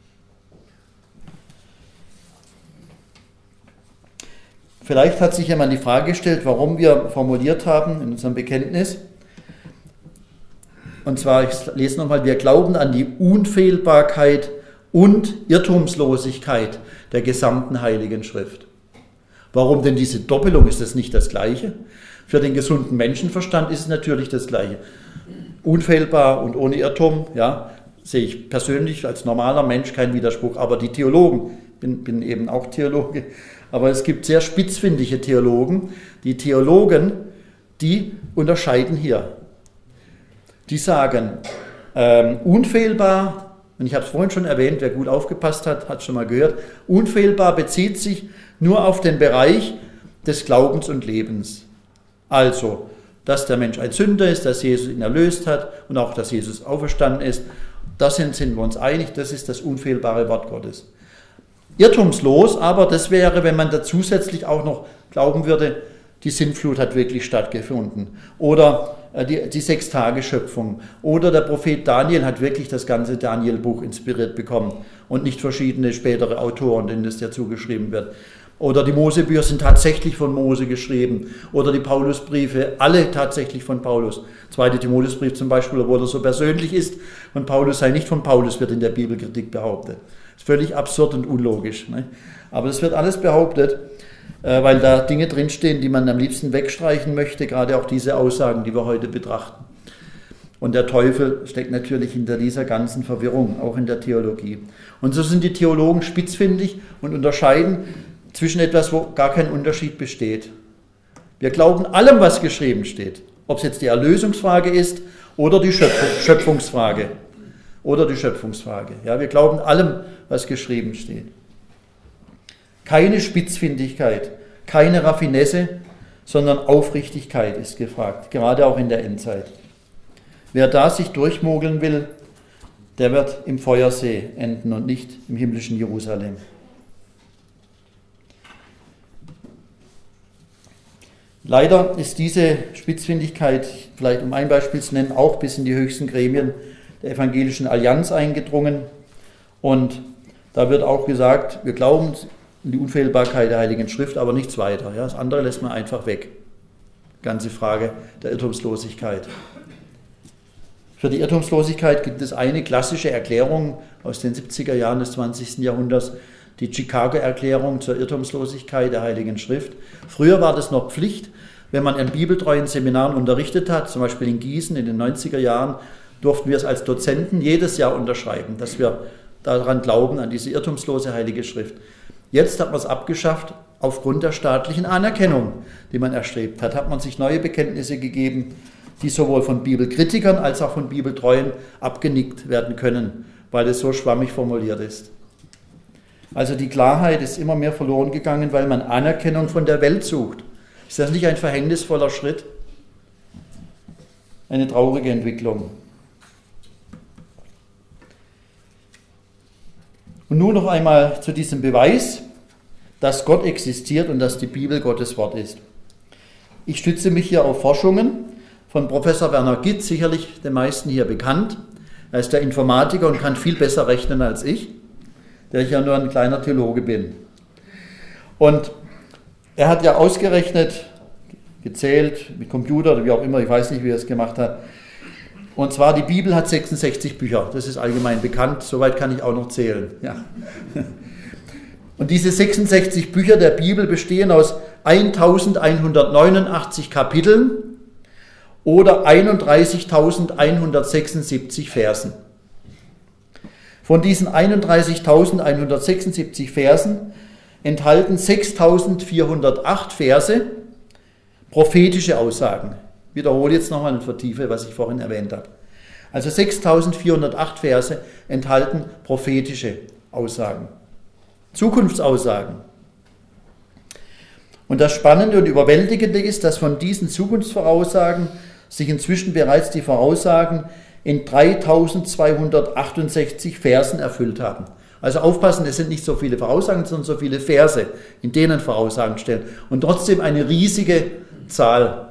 Vielleicht hat sich jemand die Frage gestellt, warum wir formuliert haben in unserem Bekenntnis. Und zwar, ich lese nochmal, wir glauben an die Unfehlbarkeit und Irrtumslosigkeit der gesamten Heiligen Schrift. Warum denn diese Doppelung? Ist das nicht das Gleiche? Für den gesunden Menschenverstand ist es natürlich das Gleiche. Unfehlbar und ohne Irrtum, ja, sehe ich persönlich als normaler Mensch keinen Widerspruch. Aber die Theologen, bin eben auch Theologe, aber es gibt sehr spitzfindige Theologen. Die Theologen, die unterscheiden hier. Die sagen, unfehlbar, und ich habe es vorhin schon erwähnt, wer gut aufgepasst hat, hat es schon mal gehört, unfehlbar bezieht sich nur auf den Bereich des Glaubens und Lebens. Also, dass der Mensch ein Sünder ist, dass Jesus ihn erlöst hat und auch, dass Jesus auferstanden ist, das sind wir uns einig, das ist das unfehlbare Wort Gottes. Irrtumslos, aber das wäre, wenn man da zusätzlich auch noch glauben würde, die Sintflut hat wirklich stattgefunden. Oder die 6-Tage-Schöpfung. Oder der Prophet Daniel hat wirklich das ganze Daniel-Buch inspiriert bekommen und nicht verschiedene spätere Autoren, denen das ja zugeschrieben wird. Oder die Mosebücher sind tatsächlich von Mose geschrieben. Oder die Paulusbriefe, alle tatsächlich von Paulus. 2. Timotheusbrief zum Beispiel, obwohl er so persönlich ist, und Paulus sei nicht von Paulus, wird in der Bibelkritik behauptet. Das ist völlig absurd und unlogisch. Ne? Aber es wird alles behauptet, weil da Dinge drinstehen, die man am liebsten wegstreichen möchte, gerade auch diese Aussagen, die wir heute betrachten. Und der Teufel steckt natürlich hinter dieser ganzen Verwirrung, auch in der Theologie. Und so sind die Theologen spitzfindig und unterscheiden zwischen etwas, wo gar kein Unterschied besteht. Wir glauben allem, was geschrieben steht, ob es jetzt die Erlösungsfrage ist oder die Schöpfungsfrage. Oder die Schöpfungsfrage. Ja, wir glauben allem, was geschrieben steht. Keine Spitzfindigkeit, keine Raffinesse, sondern Aufrichtigkeit ist gefragt, gerade auch in der Endzeit. Wer da sich durchmogeln will, der wird im Feuersee enden und nicht im himmlischen Jerusalem. Leider ist diese Spitzfindigkeit, vielleicht um ein Beispiel zu nennen, auch bis in die höchsten Gremien der Evangelischen Allianz eingedrungen. Und da wird auch gesagt, wir glauben an die Unfehlbarkeit der Heiligen Schrift, aber nichts weiter. Ja, das andere lässt man einfach weg. Ganze Frage der Irrtumslosigkeit. Für die Irrtumslosigkeit gibt es eine klassische Erklärung aus den 70er Jahren des 20. Jahrhunderts, die Chicago-Erklärung zur Irrtumslosigkeit der Heiligen Schrift. Früher war das noch Pflicht, wenn man in bibeltreuen Seminaren unterrichtet hat, zum Beispiel in Gießen in den 90er Jahren, durften wir es als Dozenten jedes Jahr unterschreiben, dass wir daran glauben, an diese irrtumslose Heilige Schrift. Jetzt hat man es abgeschafft, aufgrund der staatlichen Anerkennung, die man erstrebt hat, hat man sich neue Bekenntnisse gegeben, die sowohl von Bibelkritikern als auch von Bibeltreuen abgenickt werden können, weil es so schwammig formuliert ist. Also die Klarheit ist immer mehr verloren gegangen, weil man Anerkennung von der Welt sucht. Ist das nicht ein verhängnisvoller Schritt? Eine traurige Entwicklung. Und nun noch einmal zu diesem Beweis, dass Gott existiert und dass die Bibel Gottes Wort ist. Ich stütze mich hier auf Forschungen von Professor Werner Gitt, sicherlich den meisten hier bekannt. Er ist der Informatiker und kann viel besser rechnen als ich, der ich ja nur ein kleiner Theologe bin. Und er hat ja ausgerechnet, gezählt, mit Computer oder wie auch immer, ich weiß nicht, wie er es gemacht hat. Und zwar, die Bibel hat 66 Bücher, das ist allgemein bekannt, soweit kann ich auch noch zählen. Ja. Und diese 66 Bücher der Bibel bestehen aus 1189 Kapiteln oder 31.176 Versen. Von diesen 31.176 Versen enthalten 6.408 Verse prophetische Aussagen. Ich wiederhole jetzt nochmal und vertiefe, was ich vorhin erwähnt habe. Also 6408 Verse enthalten prophetische Aussagen, Zukunftsaussagen. Und das Spannende und Überwältigende ist, dass von diesen Zukunftsvoraussagen sich inzwischen bereits die Voraussagen in 3268 Versen erfüllt haben. Also aufpassen, es sind nicht so viele Voraussagen, sondern so viele Verse, in denen Voraussagen stehen. Und trotzdem eine riesige Zahl.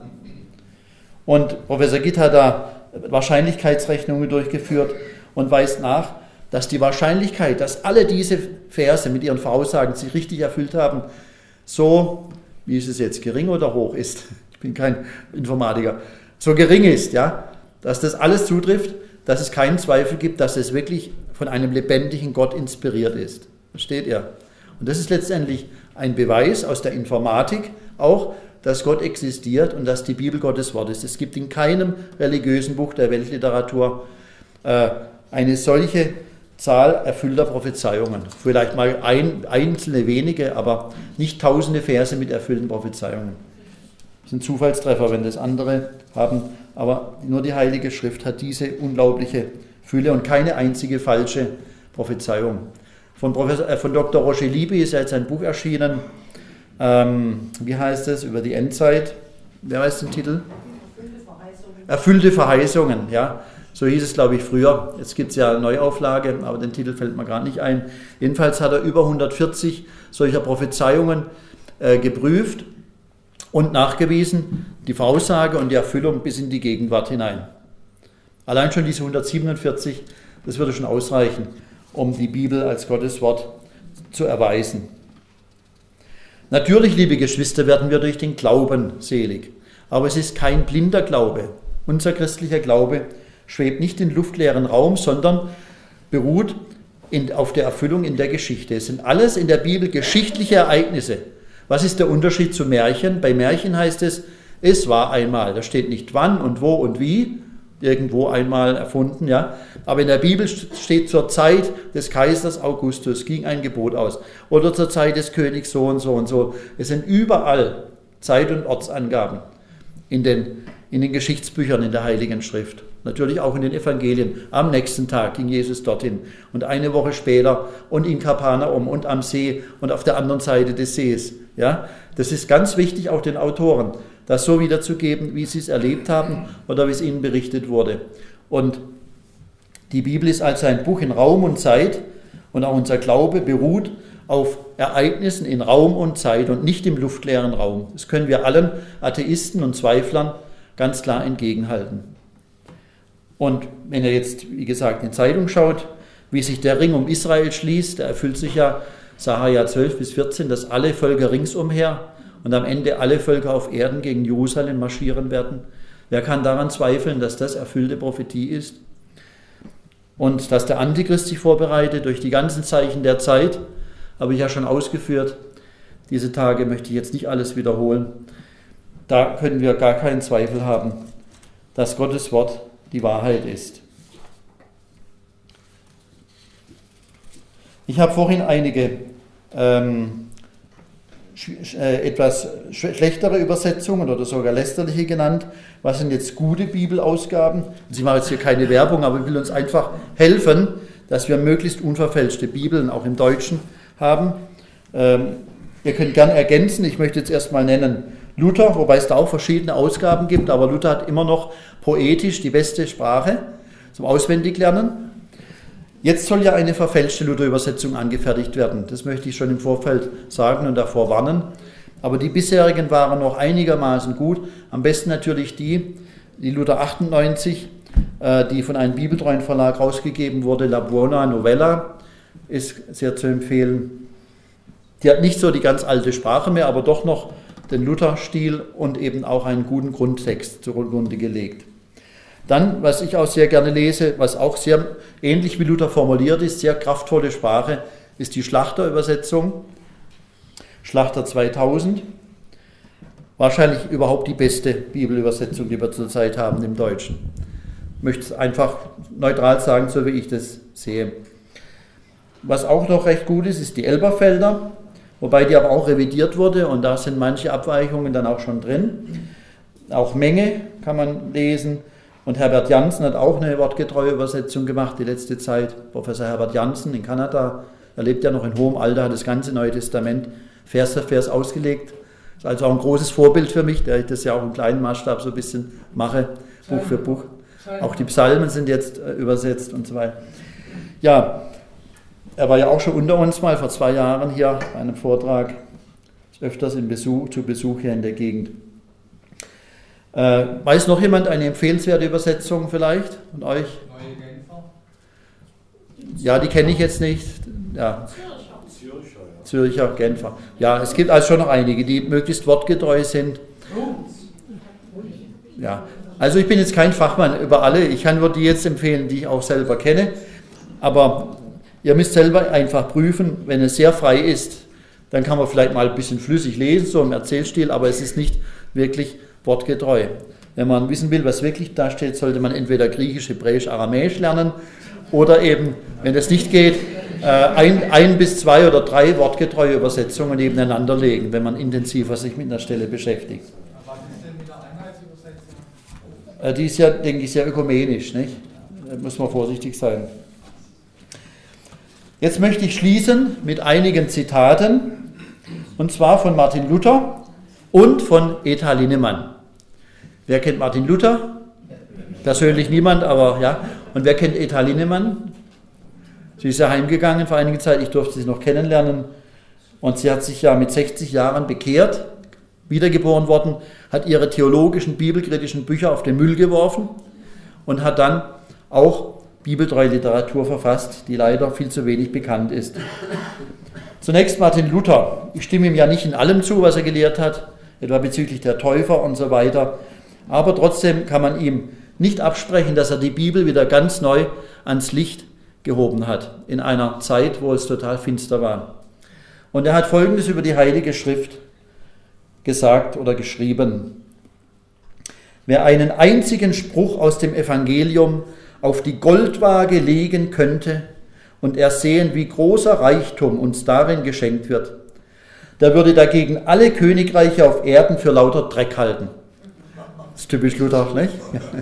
Und Professor Gitt hat da Wahrscheinlichkeitsrechnungen durchgeführt und weist nach, dass die Wahrscheinlichkeit, dass alle diese Verse mit ihren Voraussagen sich richtig erfüllt haben, so, wie ist es jetzt, gering oder hoch ist, ich bin kein Informatiker, so gering ist, ja, dass das alles zutrifft, dass es keinen Zweifel gibt, dass es wirklich von einem lebendigen Gott inspiriert ist. Versteht ihr? Und das ist letztendlich ein Beweis aus der Informatik auch, dass Gott existiert und dass die Bibel Gottes Wort ist. Es gibt in keinem religiösen Buch der Weltliteratur eine solche Zahl erfüllter Prophezeiungen. Vielleicht mal einzelne wenige, aber nicht tausende Verse mit erfüllten Prophezeiungen. Das sind Zufallstreffer, wenn das andere haben, aber nur die Heilige Schrift hat diese unglaubliche Fülle und keine einzige falsche Prophezeiung. Von Dr. Roger Libby ist jetzt ein Buch erschienen, wie heißt es, über die Endzeit, wer weiß den Titel? Erfüllte Verheißungen, ja. So hieß es, glaube ich, früher. Jetzt gibt es ja eine Neuauflage, aber den Titel fällt mir gerade nicht ein. Jedenfalls hat er über 140 solcher Prophezeiungen geprüft und nachgewiesen, die Voraussage und die Erfüllung bis in die Gegenwart hinein. Allein schon diese 147, das würde schon ausreichen, um die Bibel als Gottes Wort zu erweisen. Natürlich, liebe Geschwister, werden wir durch den Glauben selig. Aber es ist kein blinder Glaube. Unser christlicher Glaube schwebt nicht im luftleeren Raum, sondern beruht auf der Erfüllung in der Geschichte. Es sind alles in der Bibel geschichtliche Ereignisse. Was ist der Unterschied zu Märchen? Bei Märchen heißt es war einmal. Da steht nicht wann und wo und wie, irgendwo einmal erfunden, ja. Aber in der Bibel steht, zur Zeit des Kaisers Augustus ging ein Gebot aus. Oder zur Zeit des Königs so und so und so. Es sind überall Zeit- und Ortsangaben in den Geschichtsbüchern in der Heiligen Schrift. Natürlich auch in den Evangelien. Am nächsten Tag ging Jesus dorthin und eine Woche später und in Kapernaum und am See und auf der anderen Seite des Sees. Ja, das ist ganz wichtig, auch den Autoren, das so wiederzugeben, wie sie es erlebt haben oder wie es ihnen berichtet wurde. Und die Bibel ist also ein Buch in Raum und Zeit und auch unser Glaube beruht auf Ereignissen in Raum und Zeit und nicht im luftleeren Raum. Das können wir allen Atheisten und Zweiflern ganz klar entgegenhalten. Und wenn ihr jetzt, wie gesagt, in die Zeitung schaut, wie sich der Ring um Israel schließt, da erfüllt sich ja Sacharja 12-14, dass alle Völker ringsumher und am Ende alle Völker auf Erden gegen Jerusalem marschieren werden. Wer kann daran zweifeln, dass das erfüllte Prophetie ist? Und dass der Antichrist sich vorbereitet durch die ganzen Zeichen der Zeit, habe ich ja schon ausgeführt. Diese Tage möchte ich jetzt nicht alles wiederholen. Da können wir gar keinen Zweifel haben, dass Gottes Wort die Wahrheit ist. Ich habe vorhin einige etwas schlechtere Übersetzungen oder sogar lästerliche genannt. Was sind jetzt gute Bibelausgaben? Sie machen jetzt hier keine Werbung, aber ich will uns einfach helfen, dass wir möglichst unverfälschte Bibeln auch im Deutschen haben. Ihr könnt gern ergänzen. Ich möchte jetzt erstmal nennen Luther, wobei es da auch verschiedene Ausgaben gibt, aber Luther hat immer noch poetisch die beste Sprache zum Auswendiglernen. Jetzt soll ja eine verfälschte Luther-Übersetzung angefertigt werden. Das möchte ich schon im Vorfeld sagen und davor warnen. Aber die bisherigen waren noch einigermaßen gut. Am besten natürlich die Luther 98, die von einem bibeltreuen Verlag rausgegeben wurde, La Buona Novella, ist sehr zu empfehlen. Die hat nicht so die ganz alte Sprache mehr, aber doch noch den Luther-Stil und eben auch einen guten Grundtext zugrunde gelegt. Dann, was ich auch sehr gerne lese, was auch sehr ähnlich wie Luther formuliert ist, sehr kraftvolle Sprache, ist die Schlachter-Übersetzung. Schlachter 2000. Wahrscheinlich überhaupt die beste Bibelübersetzung, die wir zurzeit haben im Deutschen. Ich möchte es einfach neutral sagen, so wie ich das sehe. Was auch noch recht gut ist, ist die Elberfelder, wobei die aber auch revidiert wurde und da sind manche Abweichungen dann auch schon drin. Auch Menge kann man lesen. Und Herbert Janssen hat auch eine wortgetreue Übersetzung gemacht, die letzte Zeit. Professor Herbert Janssen in Kanada, er lebt ja noch in hohem Alter, hat das ganze Neue Testament Vers für Vers ausgelegt. Ist also auch ein großes Vorbild für mich, da ich das ja auch im kleinen Maßstab so ein bisschen mache, Buch für Buch. Auch die Psalmen sind jetzt übersetzt und so weiter. Ja, er war ja auch schon unter uns mal vor 2 Jahren hier bei einem Vortrag, öfters zu Besuch hier in der Gegend. Weiß noch jemand eine empfehlenswerte Übersetzung vielleicht von euch? Neue Genfer? Ja, die kenne ich jetzt nicht. Ja. Zürcher, Genfer. Ja, es gibt also schon noch einige, die möglichst wortgetreu sind. Ja, also ich bin jetzt kein Fachmann über alle. Ich kann nur die jetzt empfehlen, die ich auch selber kenne. Aber ihr müsst selber einfach prüfen, wenn es sehr frei ist, dann kann man vielleicht mal ein bisschen flüssig lesen, so im Erzählstil, aber es ist nicht wirklich wortgetreu. Wenn man wissen will, was wirklich da steht, sollte man entweder Griechisch, Hebräisch, Aramäisch lernen oder eben, wenn das nicht geht, 1 bis 2 oder 3 wortgetreue Übersetzungen nebeneinander legen, wenn man intensiver sich mit einer Stelle beschäftigt. Was ist denn mit der Einheitsübersetzung? Die ist ja, denke ich, sehr ökumenisch, nicht? Da muss man vorsichtig sein. Jetzt möchte ich schließen mit einigen Zitaten, und zwar von Martin Luther und von Ethel Linnemann. Wer kennt Martin Luther? Persönlich niemand, aber ja. Und wer kennt Ethel Linnemann? Sie ist ja heimgegangen vor einiger Zeit, ich durfte sie noch kennenlernen. Und sie hat sich ja mit 60 Jahren bekehrt, wiedergeboren worden, hat ihre theologischen, bibelkritischen Bücher auf den Müll geworfen und hat dann auch bibeltreue Literatur verfasst, die leider viel zu wenig bekannt ist. Zunächst Martin Luther. Ich stimme ihm ja nicht in allem zu, was er gelehrt hat, etwa bezüglich der Täufer und so weiter. Aber trotzdem kann man ihm nicht absprechen, dass er die Bibel wieder ganz neu ans Licht gehoben hat, in einer Zeit, wo es total finster war. Und er hat Folgendes über die Heilige Schrift gesagt oder geschrieben. Wer einen einzigen Spruch aus dem Evangelium auf die Goldwaage legen könnte und ersehen, wie großer Reichtum uns darin geschenkt wird, der würde dagegen alle Königreiche auf Erden für lauter Dreck halten. Das ist typisch Luther, nicht?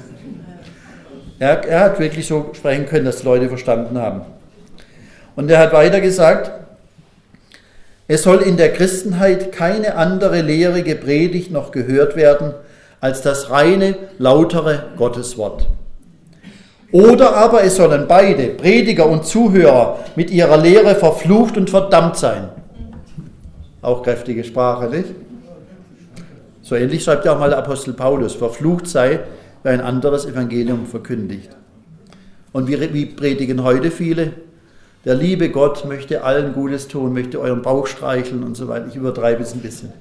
Er hat wirklich so sprechen können, dass die Leute verstanden haben. Und er hat weiter gesagt, es soll in der Christenheit keine andere Lehre gepredigt noch gehört werden, als das reine, lautere Gotteswort. Oder aber es sollen beide, Prediger und Zuhörer, mit ihrer Lehre verflucht und verdammt sein. Auch kräftige Sprache, nicht? So ähnlich schreibt ja auch mal der Apostel Paulus, verflucht sei, wer ein anderes Evangelium verkündigt. Und wie predigen heute viele? Der liebe Gott möchte allen Gutes tun, möchte euren Bauch streicheln und so weiter. Ich übertreibe es ein bisschen.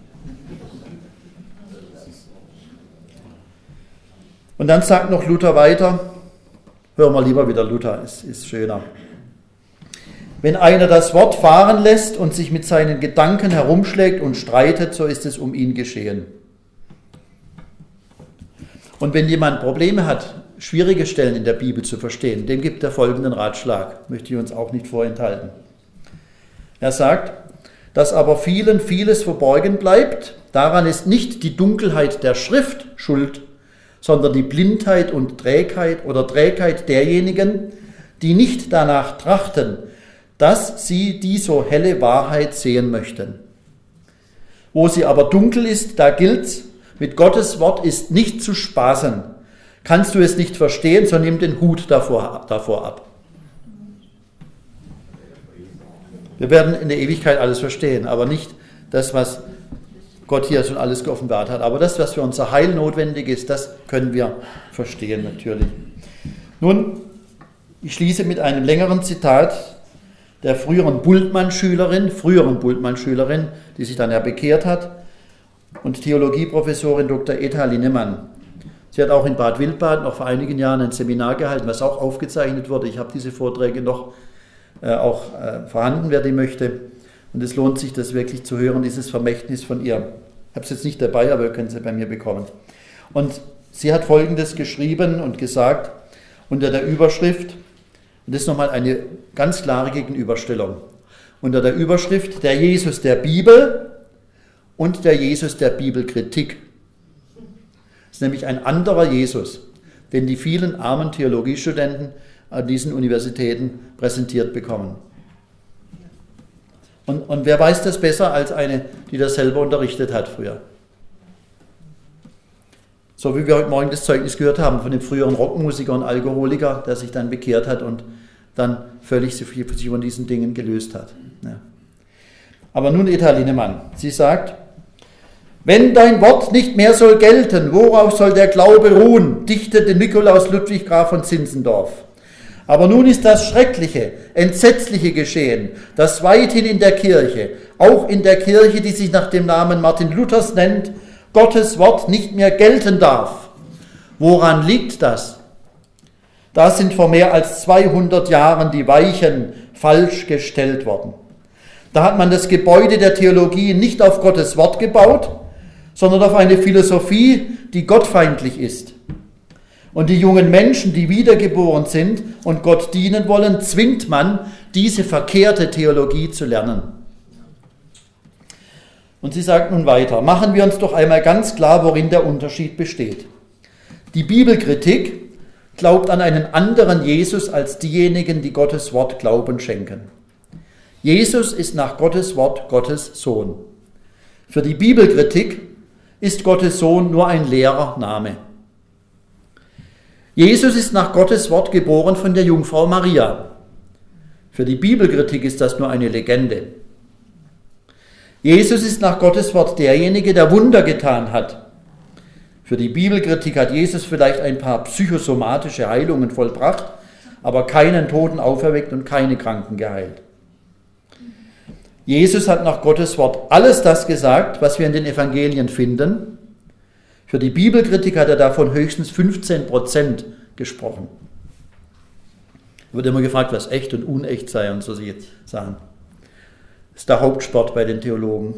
Und dann sagt noch Luther weiter, hören wir lieber wieder Luther, es ist schöner. Wenn einer das Wort fahren lässt und sich mit seinen Gedanken herumschlägt und streitet, so ist es um ihn geschehen. Und wenn jemand Probleme hat, schwierige Stellen in der Bibel zu verstehen, dem gibt er folgenden Ratschlag, möchte ich uns auch nicht vorenthalten. Er sagt, dass aber vielen vieles verborgen bleibt, daran ist nicht die Dunkelheit der Schrift schuld, sondern die Blindheit und Trägheit oder Trägheit derjenigen, die nicht danach trachten, dass sie die so helle Wahrheit sehen möchten. Wo sie aber dunkel ist, da gilt's, mit Gottes Wort ist nicht zu spaßen. Kannst du es nicht verstehen, so nimm den Hut davor ab. Wir werden in der Ewigkeit alles verstehen, aber nicht das, was Gott hier schon alles geoffenbart hat. Aber das, was für unser Heil notwendig ist, das können wir verstehen natürlich. Nun, ich schließe mit einem längeren Zitat der früheren Bultmann-Schülerin, die sich dann ja bekehrt hat, und Theologieprofessorin Dr. Ethel Linnemann. Sie hat auch in Bad Wildbad noch vor einigen Jahren ein Seminar gehalten, was auch aufgezeichnet wurde. Ich habe diese Vorträge noch auch vorhanden, wer die möchte. Und es lohnt sich, das wirklich zu hören, dieses Vermächtnis von ihr. Ich habe es jetzt nicht dabei, aber ihr könnt sie bei mir bekommen. Und sie hat Folgendes geschrieben und gesagt unter der Überschrift, und das ist nochmal eine ganz klare Gegenüberstellung, unter der Überschrift der Jesus der Bibel und der Jesus der Bibelkritik. Das ist nämlich ein anderer Jesus, den die vielen armen Theologiestudenten an diesen Universitäten präsentiert bekommen. Und wer weiß das besser als eine, die das selber unterrichtet hat früher? So wie wir heute Morgen das Zeugnis gehört haben von dem früheren Rockmusiker und Alkoholiker, der sich dann bekehrt hat und dann völlig sich von diesen Dingen gelöst hat. Ja. Aber nun Etta Linnemann, sie sagt, wenn dein Wort nicht mehr soll gelten, worauf soll der Glaube ruhen, dichtete Nikolaus Ludwig Graf von Zinzendorf. Aber nun ist das Schreckliche, Entsetzliche geschehen, dass weithin in der Kirche, auch in der Kirche, die sich nach dem Namen Martin Luthers nennt, Gottes Wort nicht mehr gelten darf. Woran liegt das? Da sind vor mehr als 200 Jahren die Weichen falsch gestellt worden. Da hat man das Gebäude der Theologie nicht auf Gottes Wort gebaut, sondern auf eine Philosophie, die gottfeindlich ist. Und die jungen Menschen, die wiedergeboren sind und Gott dienen wollen, zwingt man, diese verkehrte Theologie zu lernen. Und sie sagt nun weiter, machen wir uns doch einmal ganz klar, worin der Unterschied besteht. Die Bibelkritik glaubt an einen anderen Jesus als diejenigen, die Gottes Wort Glauben schenken. Jesus ist nach Gottes Wort Gottes Sohn. Für die Bibelkritik ist Gottes Sohn nur ein leerer Name. Jesus ist nach Gottes Wort geboren von der Jungfrau Maria. Für die Bibelkritik ist das nur eine Legende. Jesus ist nach Gottes Wort derjenige, der Wunder getan hat. Für die Bibelkritik hat Jesus vielleicht ein paar psychosomatische Heilungen vollbracht, aber keinen Toten auferweckt und keine Kranken geheilt. Jesus hat nach Gottes Wort alles das gesagt, was wir in den Evangelien finden. Für die Bibelkritik hat er davon höchstens 15% gesprochen. Da wird immer gefragt, was echt und unecht sei und so Sachen. Das ist der Hauptsport bei den Theologen.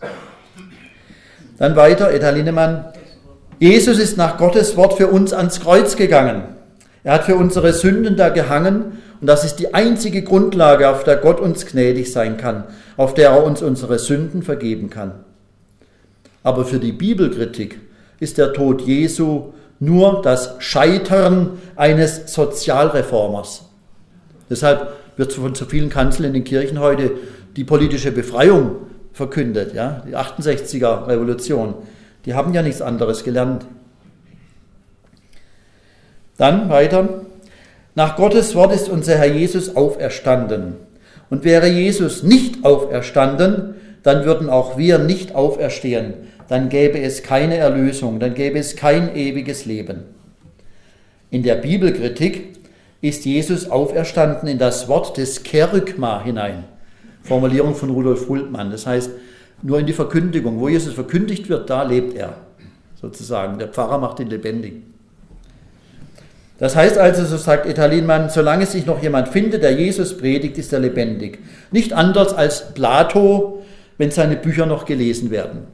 Dann weiter, Etta Linnemann. Jesus ist nach Gottes Wort für uns ans Kreuz gegangen. Er hat für unsere Sünden da gehangen und das ist die einzige Grundlage, auf der Gott uns gnädig sein kann, auf der er uns unsere Sünden vergeben kann. Aber für die Bibelkritik ist der Tod Jesu nur das Scheitern eines Sozialreformers. Deshalb wird von so vielen Kanzeln in den Kirchen heute die politische Befreiung verkündet, ja? Die 68er Revolution. Die haben ja nichts anderes gelernt. Dann weiter. Nach Gottes Wort ist unser Herr Jesus auferstanden. Und wäre Jesus nicht auferstanden, dann würden auch wir nicht auferstehen. Dann gäbe es keine Erlösung, dann gäbe es kein ewiges Leben. In der Bibelkritik ist Jesus auferstanden in das Wort des Kerygma hinein. Formulierung von Rudolf Bultmann. Das heißt, nur in die Verkündigung, wo Jesus verkündigt wird, da lebt er, sozusagen. Der Pfarrer macht ihn lebendig. Das heißt also, so sagt Etta Linnemann, solange sich noch jemand findet, der Jesus predigt, ist er lebendig. Nicht anders als Plato, wenn seine Bücher noch gelesen werden.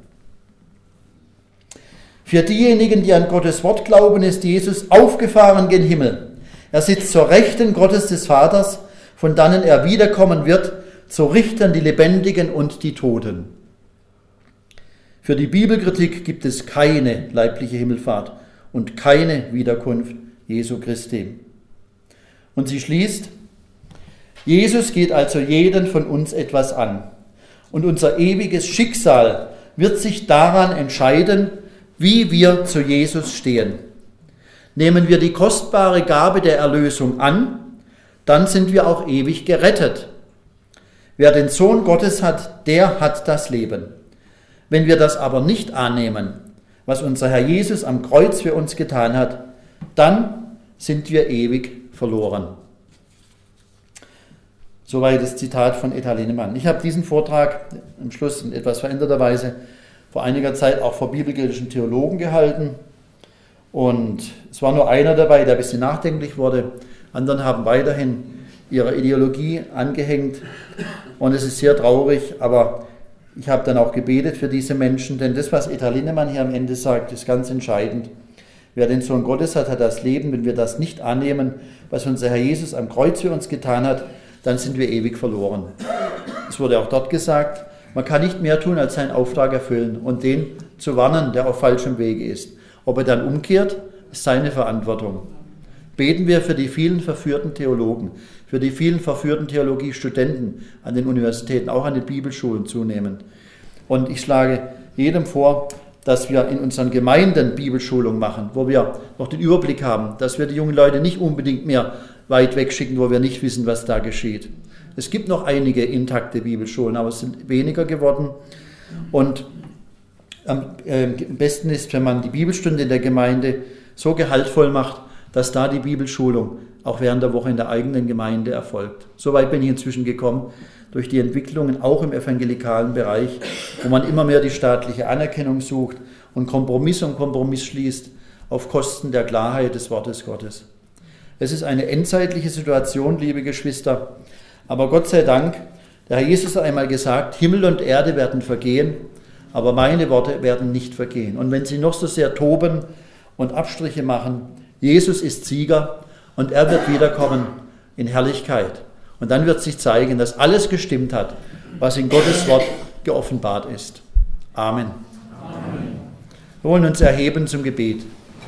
Für diejenigen, die an Gottes Wort glauben, ist Jesus aufgefahren gen Himmel. Er sitzt zur Rechten Gottes des Vaters, von dannen er wiederkommen wird, zu richten die Lebendigen und die Toten. Für die Bibelkritik gibt es keine leibliche Himmelfahrt und keine Wiederkunft Jesu Christi. Und sie schließt, Jesus geht also jeden von uns etwas an. Und unser ewiges Schicksal wird sich daran entscheiden, wie wir zu Jesus stehen. Nehmen wir die kostbare Gabe der Erlösung an, dann sind wir auch ewig gerettet. Wer den Sohn Gottes hat, der hat das Leben. Wenn wir das aber nicht annehmen, was unser Herr Jesus am Kreuz für uns getan hat, dann sind wir ewig verloren. Soweit das Zitat von Etta Linnemann. Ich habe diesen Vortrag am Schluss in etwas veränderter Weise vor einiger Zeit auch vor bibelkritischen Theologen gehalten. Und es war nur einer dabei, der ein bisschen nachdenklich wurde. Anderen haben weiterhin ihre Ideologie angehängt. Und es ist sehr traurig, aber ich habe dann auch gebetet für diese Menschen, denn das, was Etta Linnemann hier am Ende sagt, ist ganz entscheidend. Wer den Sohn Gottes hat, hat das Leben. Wenn wir das nicht annehmen, was unser Herr Jesus am Kreuz für uns getan hat, dann sind wir ewig verloren. Es wurde auch dort gesagt, man kann nicht mehr tun, als seinen Auftrag erfüllen und den zu warnen, der auf falschem Wege ist. Ob er dann umkehrt, ist seine Verantwortung. Beten wir für die vielen verführten Theologen, für die vielen verführten Theologiestudenten an den Universitäten, auch an den Bibelschulen zunehmend. Und ich schlage jedem vor, dass wir in unseren Gemeinden Bibelschulung machen, wo wir noch den Überblick haben, dass wir die jungen Leute nicht unbedingt mehr weit wegschicken, wo wir nicht wissen, was da geschieht. Es gibt noch einige intakte Bibelschulen, aber es sind weniger geworden. Und am besten ist, wenn man die Bibelstunde in der Gemeinde so gehaltvoll macht, dass da die Bibelschulung auch während der Woche in der eigenen Gemeinde erfolgt. Soweit bin ich inzwischen gekommen, durch die Entwicklungen auch im evangelikalen Bereich, wo man immer mehr die staatliche Anerkennung sucht und Kompromiss um Kompromiss schließt auf Kosten der Klarheit des Wortes Gottes. Es ist eine endzeitliche Situation, liebe Geschwister, aber Gott sei Dank, der Herr Jesus hat einmal gesagt, Himmel und Erde werden vergehen, aber meine Worte werden nicht vergehen. Und wenn sie noch so sehr toben und Abstriche machen, Jesus ist Sieger und er wird wiederkommen in Herrlichkeit. Und dann wird sich zeigen, dass alles gestimmt hat, was in Gottes Wort geoffenbart ist. Amen. Amen. Wir wollen uns erheben zum Gebet.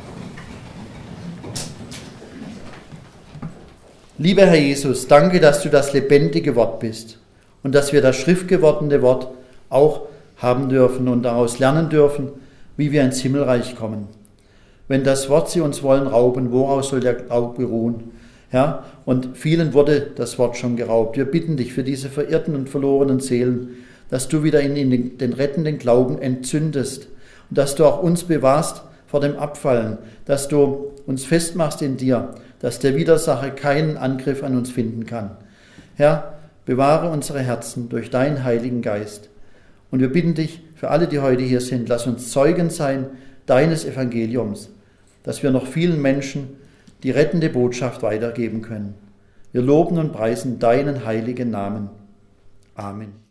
Lieber Herr Jesus, danke, dass du das lebendige Wort bist und dass wir das schriftgewordene Wort auch haben dürfen und daraus lernen dürfen, wie wir ins Himmelreich kommen. Wenn das Wort sie uns wollen rauben, woraus soll der Glaube beruhen? Ja, und vielen wurde das Wort schon geraubt. Wir bitten dich für diese verirrten und verlorenen Seelen, dass du wieder in den rettenden Glauben entzündest und dass du auch uns bewahrst vor dem Abfallen, dass du uns festmachst in dir, dass der Widersacher keinen Angriff an uns finden kann. Herr, bewahre unsere Herzen durch deinen Heiligen Geist. Und wir bitten dich für alle, die heute hier sind, lass uns Zeugen sein deines Evangeliums, dass wir noch vielen Menschen die rettende Botschaft weitergeben können. Wir loben und preisen deinen heiligen Namen. Amen.